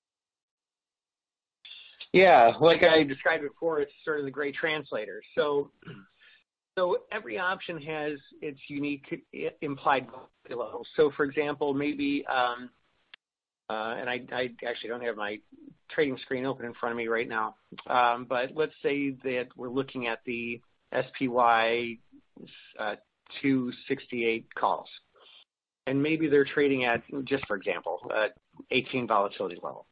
F: Yeah, like I described before, it's sort of the great translator. So So every option has its unique implied level. So for example, maybe, um, uh, and I, I actually don't have my trading screen open in front of me right now, um, but let's say that we're looking at the S P Y uh, two sixty-eight calls. And maybe they're trading at, just for example, uh, eighteen volatility level.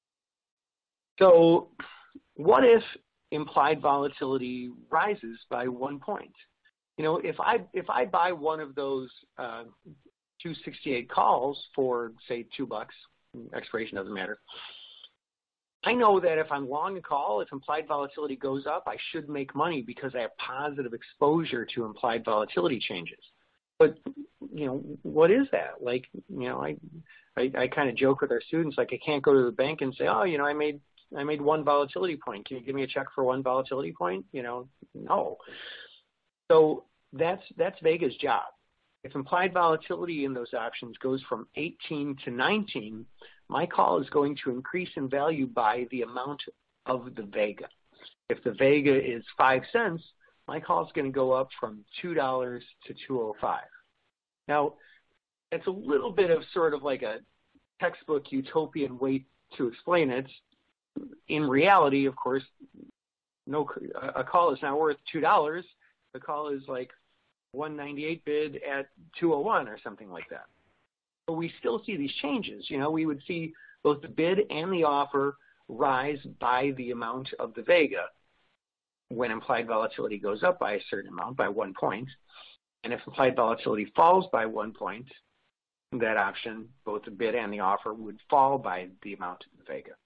F: So what if implied volatility rises by one point? You know, if I if I buy one of those uh, two sixty-eight calls for say two bucks, expiration doesn't matter. I know that if I'm long a call, if implied volatility goes up, I should make money because I have positive exposure to implied volatility changes. But you know, what is that? Like, you know, I I, I kind of joke with our students, like I can't go to the bank and say, oh, you know, I made I made one volatility point. Can you give me a check for one volatility point? You know, no. So that's that's Vega's job. If implied volatility in those options goes from eighteen to nineteen, my call is going to increase in value by the amount of the Vega. If the Vega is five cents, my call is going to go up from two dollars to two oh five. Now, it's a little bit of sort of like a textbook utopian way to explain it. In reality, of course, no, a call is not worth two dollars. The call is like one ninety-eight bid at two oh one or something like that. But we still see these changes. You know, we would see both the bid and the offer rise by the amount of the Vega when implied volatility goes up by a certain amount, by one point. And if implied volatility falls by one point, that option, both the bid and the offer, would fall by the amount of the Vega.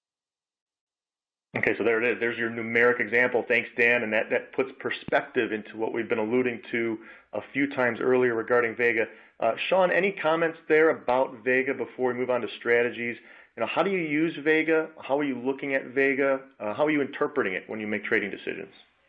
E: Okay, so there it is. There's your numeric example. Thanks, Dan. And that, that puts perspective into what we've been alluding to a few times earlier regarding Vega. Uh, Sean, any comments there about Vega before we move on to strategies? You know, how do you use Vega? How are you looking at Vega? Uh, how are you interpreting it when you make trading decisions?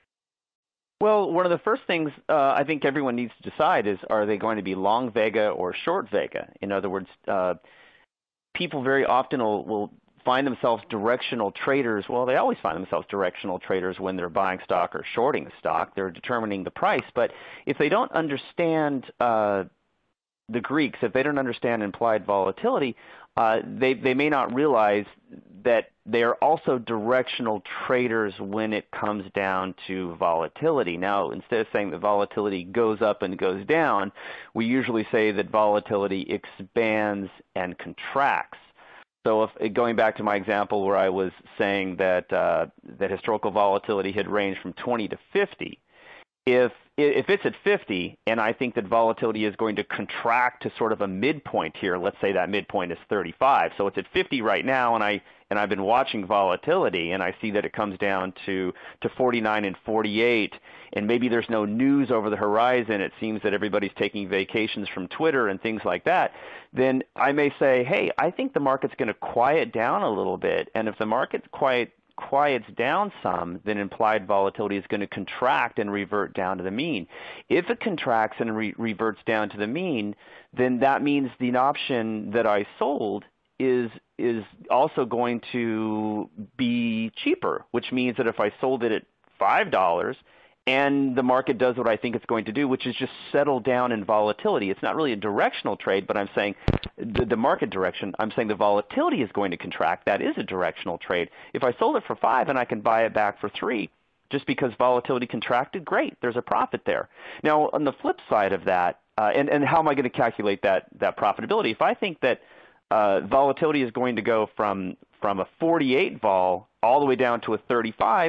G: Well, one of the first things uh, I think everyone needs to decide is, are they going to be long Vega or short Vega? In other words, uh, people very often will, will find themselves directional traders. Well, they always find themselves directional traders when they're buying stock or shorting a stock. They're determining the price. But if they don't understand uh, the Greeks, if they don't understand implied volatility, uh, they, they may not realize that they are also directional traders when it comes down to volatility. Now, instead of saying that volatility goes up and goes down, we usually say that volatility expands and contracts. So if, going back to my example where I was saying that uh, that historical volatility had ranged from twenty to fifty, if if it's at fifty and I think that volatility is going to contract to sort of a midpoint here, let's say that midpoint is thirty-five. So it's at fifty right now, and I and I've been watching volatility, and I see that it comes down to to forty-nine and forty-eight, and maybe there's no news over the horizon. It seems that everybody's taking vacations from Twitter and things like that. Then I may say, hey, I think the market's going to quiet down a little bit, and if the market quiet quiets down some, then implied volatility is going to contract and revert down to the mean. If it contracts and re- reverts down to the mean, then that means the option that I sold is is also going to be cheaper, which means that if I sold it at five dollars and the market does what I think it's going to do, which is just settle down in volatility. It's not really a directional trade, but I'm saying the, the market direction, I'm saying the volatility is going to contract. That is a directional trade. If I sold it for five and I can buy it back for three, just because volatility contracted, great, there's a profit there. Now, on the flip side of that, uh, and, and how am I going to calculate that, that profitability? If I think that uh, volatility is going to go from, from a forty-eight vol all the way down to a thirty-five,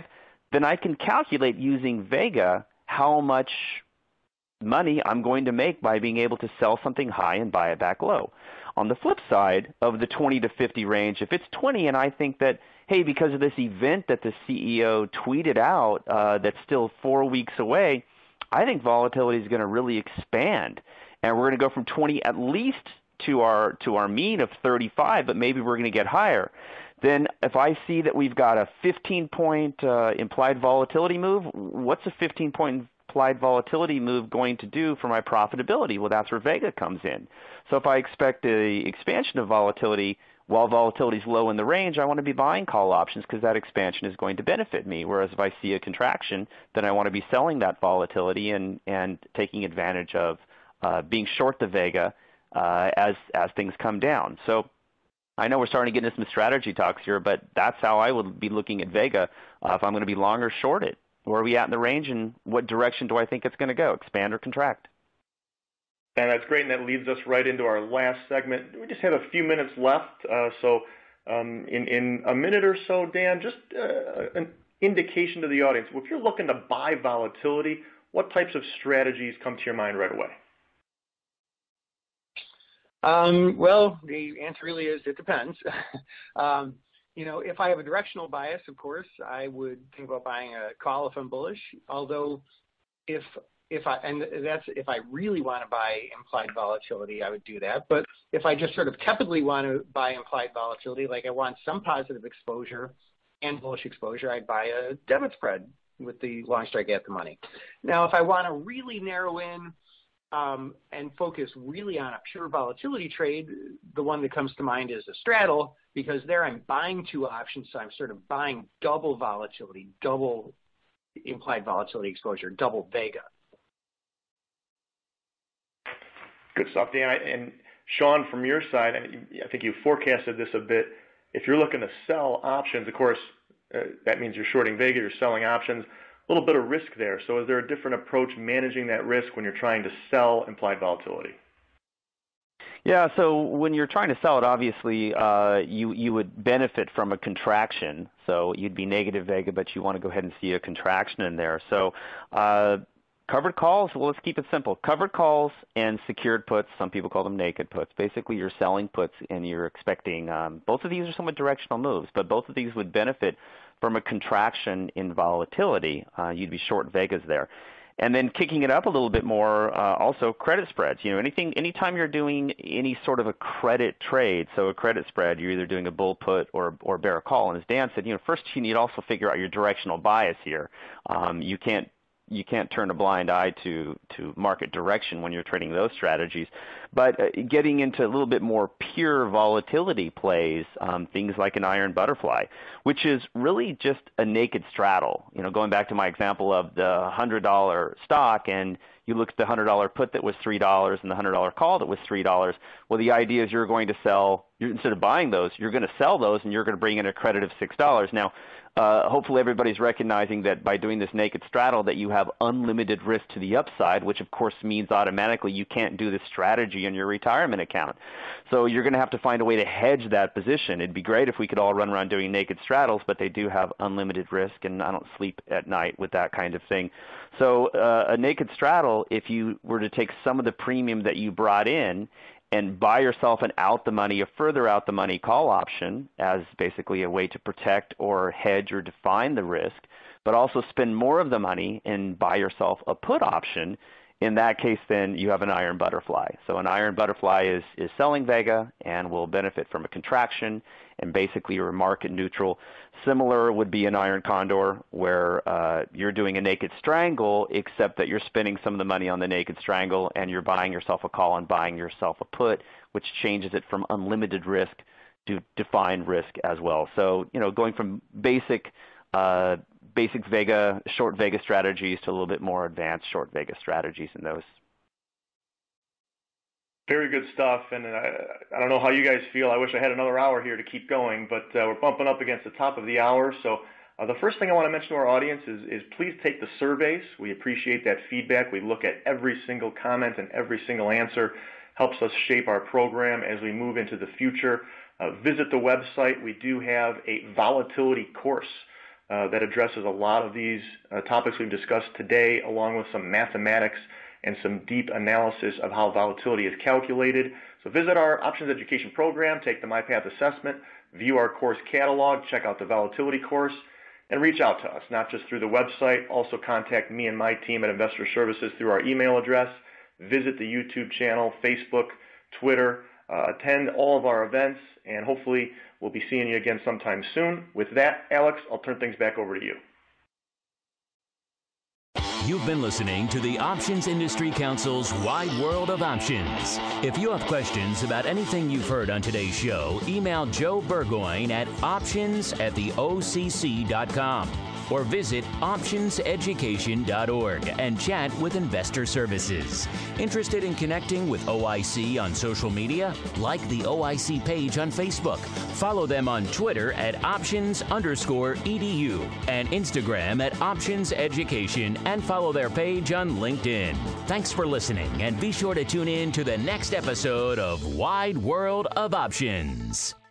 G: then I can calculate using Vega how much money I'm going to make by being able to sell something high and buy it back low. On the flip side of the twenty to fifty range, if it's twenty and I think that, hey, because of this event that the C E O tweeted out uh, that's still four weeks away, I think volatility is going to really expand. And we're going to go from twenty at least to our to our mean of thirty-five, but maybe we're going to get higher. Then if I see that we've got a fifteen point uh, implied volatility move, what's a fifteen point implied volatility move going to do for my profitability? Well, that's where Vega comes in. So if I expect a expansion of volatility while volatility is low in the range, I want to be buying call options because that expansion is going to benefit me. Whereas if I see a contraction, then I want to be selling that volatility and, and taking advantage of uh, being short the Vega uh, as, as things come down. So I know we're starting to get into some strategy talks here, but that's how I would be looking at Vega uh, if I'm going to be long or short it. Where are we at in the range, and what direction do I think it's going to go, expand or contract?
E: And that's great, and that leads us right into our last segment. We just have a few minutes left, uh, so um, in, in a minute or so, Dan, just uh, an indication to the audience. If you're looking to buy volatility, what types of strategies come to your mind right away?
F: Um, well, the answer really is it depends. um, you know, if I have a directional bias, of course, I would think about buying a call if I'm bullish. Although, if if I and that's if I really want to buy implied volatility, I would do that. But if I just sort of tepidly want to buy implied volatility, like I want some positive exposure and bullish exposure, I'd buy a debit spread with the long strike at the money. Now, if I want to really narrow in Um, and focus really on a pure volatility trade, the one that comes to mind is a straddle, because there I'm buying two options, so I'm sort of buying double volatility, double implied volatility exposure, double Vega.
E: Good stuff, Dan. And Sean, from your side, I think you forecasted this a bit. If you're looking to sell options, of course, uh, that means you're shorting Vega, you're selling options. A little bit of risk there. So is there a different approach managing that risk when you're trying to sell implied volatility?
G: Yeah, so when you're trying to sell it, obviously uh, you, you would benefit from a contraction. So you'd be negative Vega, but you want to go ahead and see a contraction in there. So uh, covered calls, well, let's keep it simple. Covered calls and secured puts, some people call them naked puts. Basically, you're selling puts and you're expecting, um, both of these are somewhat directional moves, but both of these would benefit from a contraction in volatility. Uh, you'd be short Vegas there. And then kicking it up a little bit more, uh, also credit spreads. You know, anything, anytime you're doing any sort of a credit trade, so a credit spread, you're either doing a bull put or, or bear call. And as Dan said, you know, first you need to also figure out your directional bias here. Um, you can't you can't turn a blind eye to, to market direction when you're trading those strategies. But uh, getting into a little bit more pure volatility plays, um, things like an iron butterfly, which is really just a naked straddle. You know, going back to my example of the one hundred dollar stock, and you look at the one hundred dollar put that was three dollars and the one hundred dollar call that was three dollars. Well, the idea is you're going to sell, you're, instead of buying those, you're going to sell those and you're going to bring in a credit of six dollars. Now, Uh, hopefully everybody's recognizing that by doing this naked straddle that you have unlimited risk to the upside, which of course means automatically you can't do this strategy in your retirement account. So you're going to have to find a way to hedge that position. It'd be great if we could all run around doing naked straddles, but they do have unlimited risk, and I don't sleep at night with that kind of thing. So uh, a naked straddle, if you were to take some of the premium that you brought in and buy yourself an out-the-money, a further out-the-money call option as basically a way to protect or hedge or define the risk, but also spend more of the money and buy yourself a put option. In that case, then you have an iron butterfly. So an iron butterfly is, is selling Vega and will benefit from a contraction, and basically you're market neutral. Similar would be an iron condor, where uh, you're doing a naked strangle, except that you're spending some of the money on the naked strangle and you're buying yourself a call and buying yourself a put, which changes it from unlimited risk to defined risk as well. So, you know, going from basic uh, basic Vega, short Vega strategies to a little bit more advanced short Vega strategies in those.
E: Very good stuff, and I, I don't know how you guys feel. I wish I had another hour here to keep going, but uh, we're bumping up against the top of the hour. So uh, the first thing I want to mention to our audience is, is please take the surveys. We appreciate that feedback. We look at every single comment and every single answer. Helps us shape our program as we move into the future. Uh, visit the website. We do have a volatility course uh, that addresses a lot of these uh, topics we've discussed today, along with some mathematics and some deep analysis of how volatility is calculated. So visit our options education program, take the MyPath assessment, view our course catalog, check out the volatility course, and reach out to us, not just through the website. Also contact me and my team at Investor Services through our email address. Visit the YouTube channel, Facebook, Twitter, uh, attend all of our events, and hopefully we'll be seeing you again sometime soon. With that, Alex, I'll turn things back over to you.
B: You've been listening to the Options Industry Council's Wide World of Options. If you have questions about anything you've heard on today's show, email Joe Burgoyne at options at the O C C dot com or visit options education dot org and chat with Investor Services. Interested in connecting with O I C on social media? Like the O I C page on Facebook. Follow them on Twitter at options underscore edu and Instagram at options education, and follow their page on LinkedIn. Thanks for listening, and be sure to tune in to the next episode of Wide World of Options.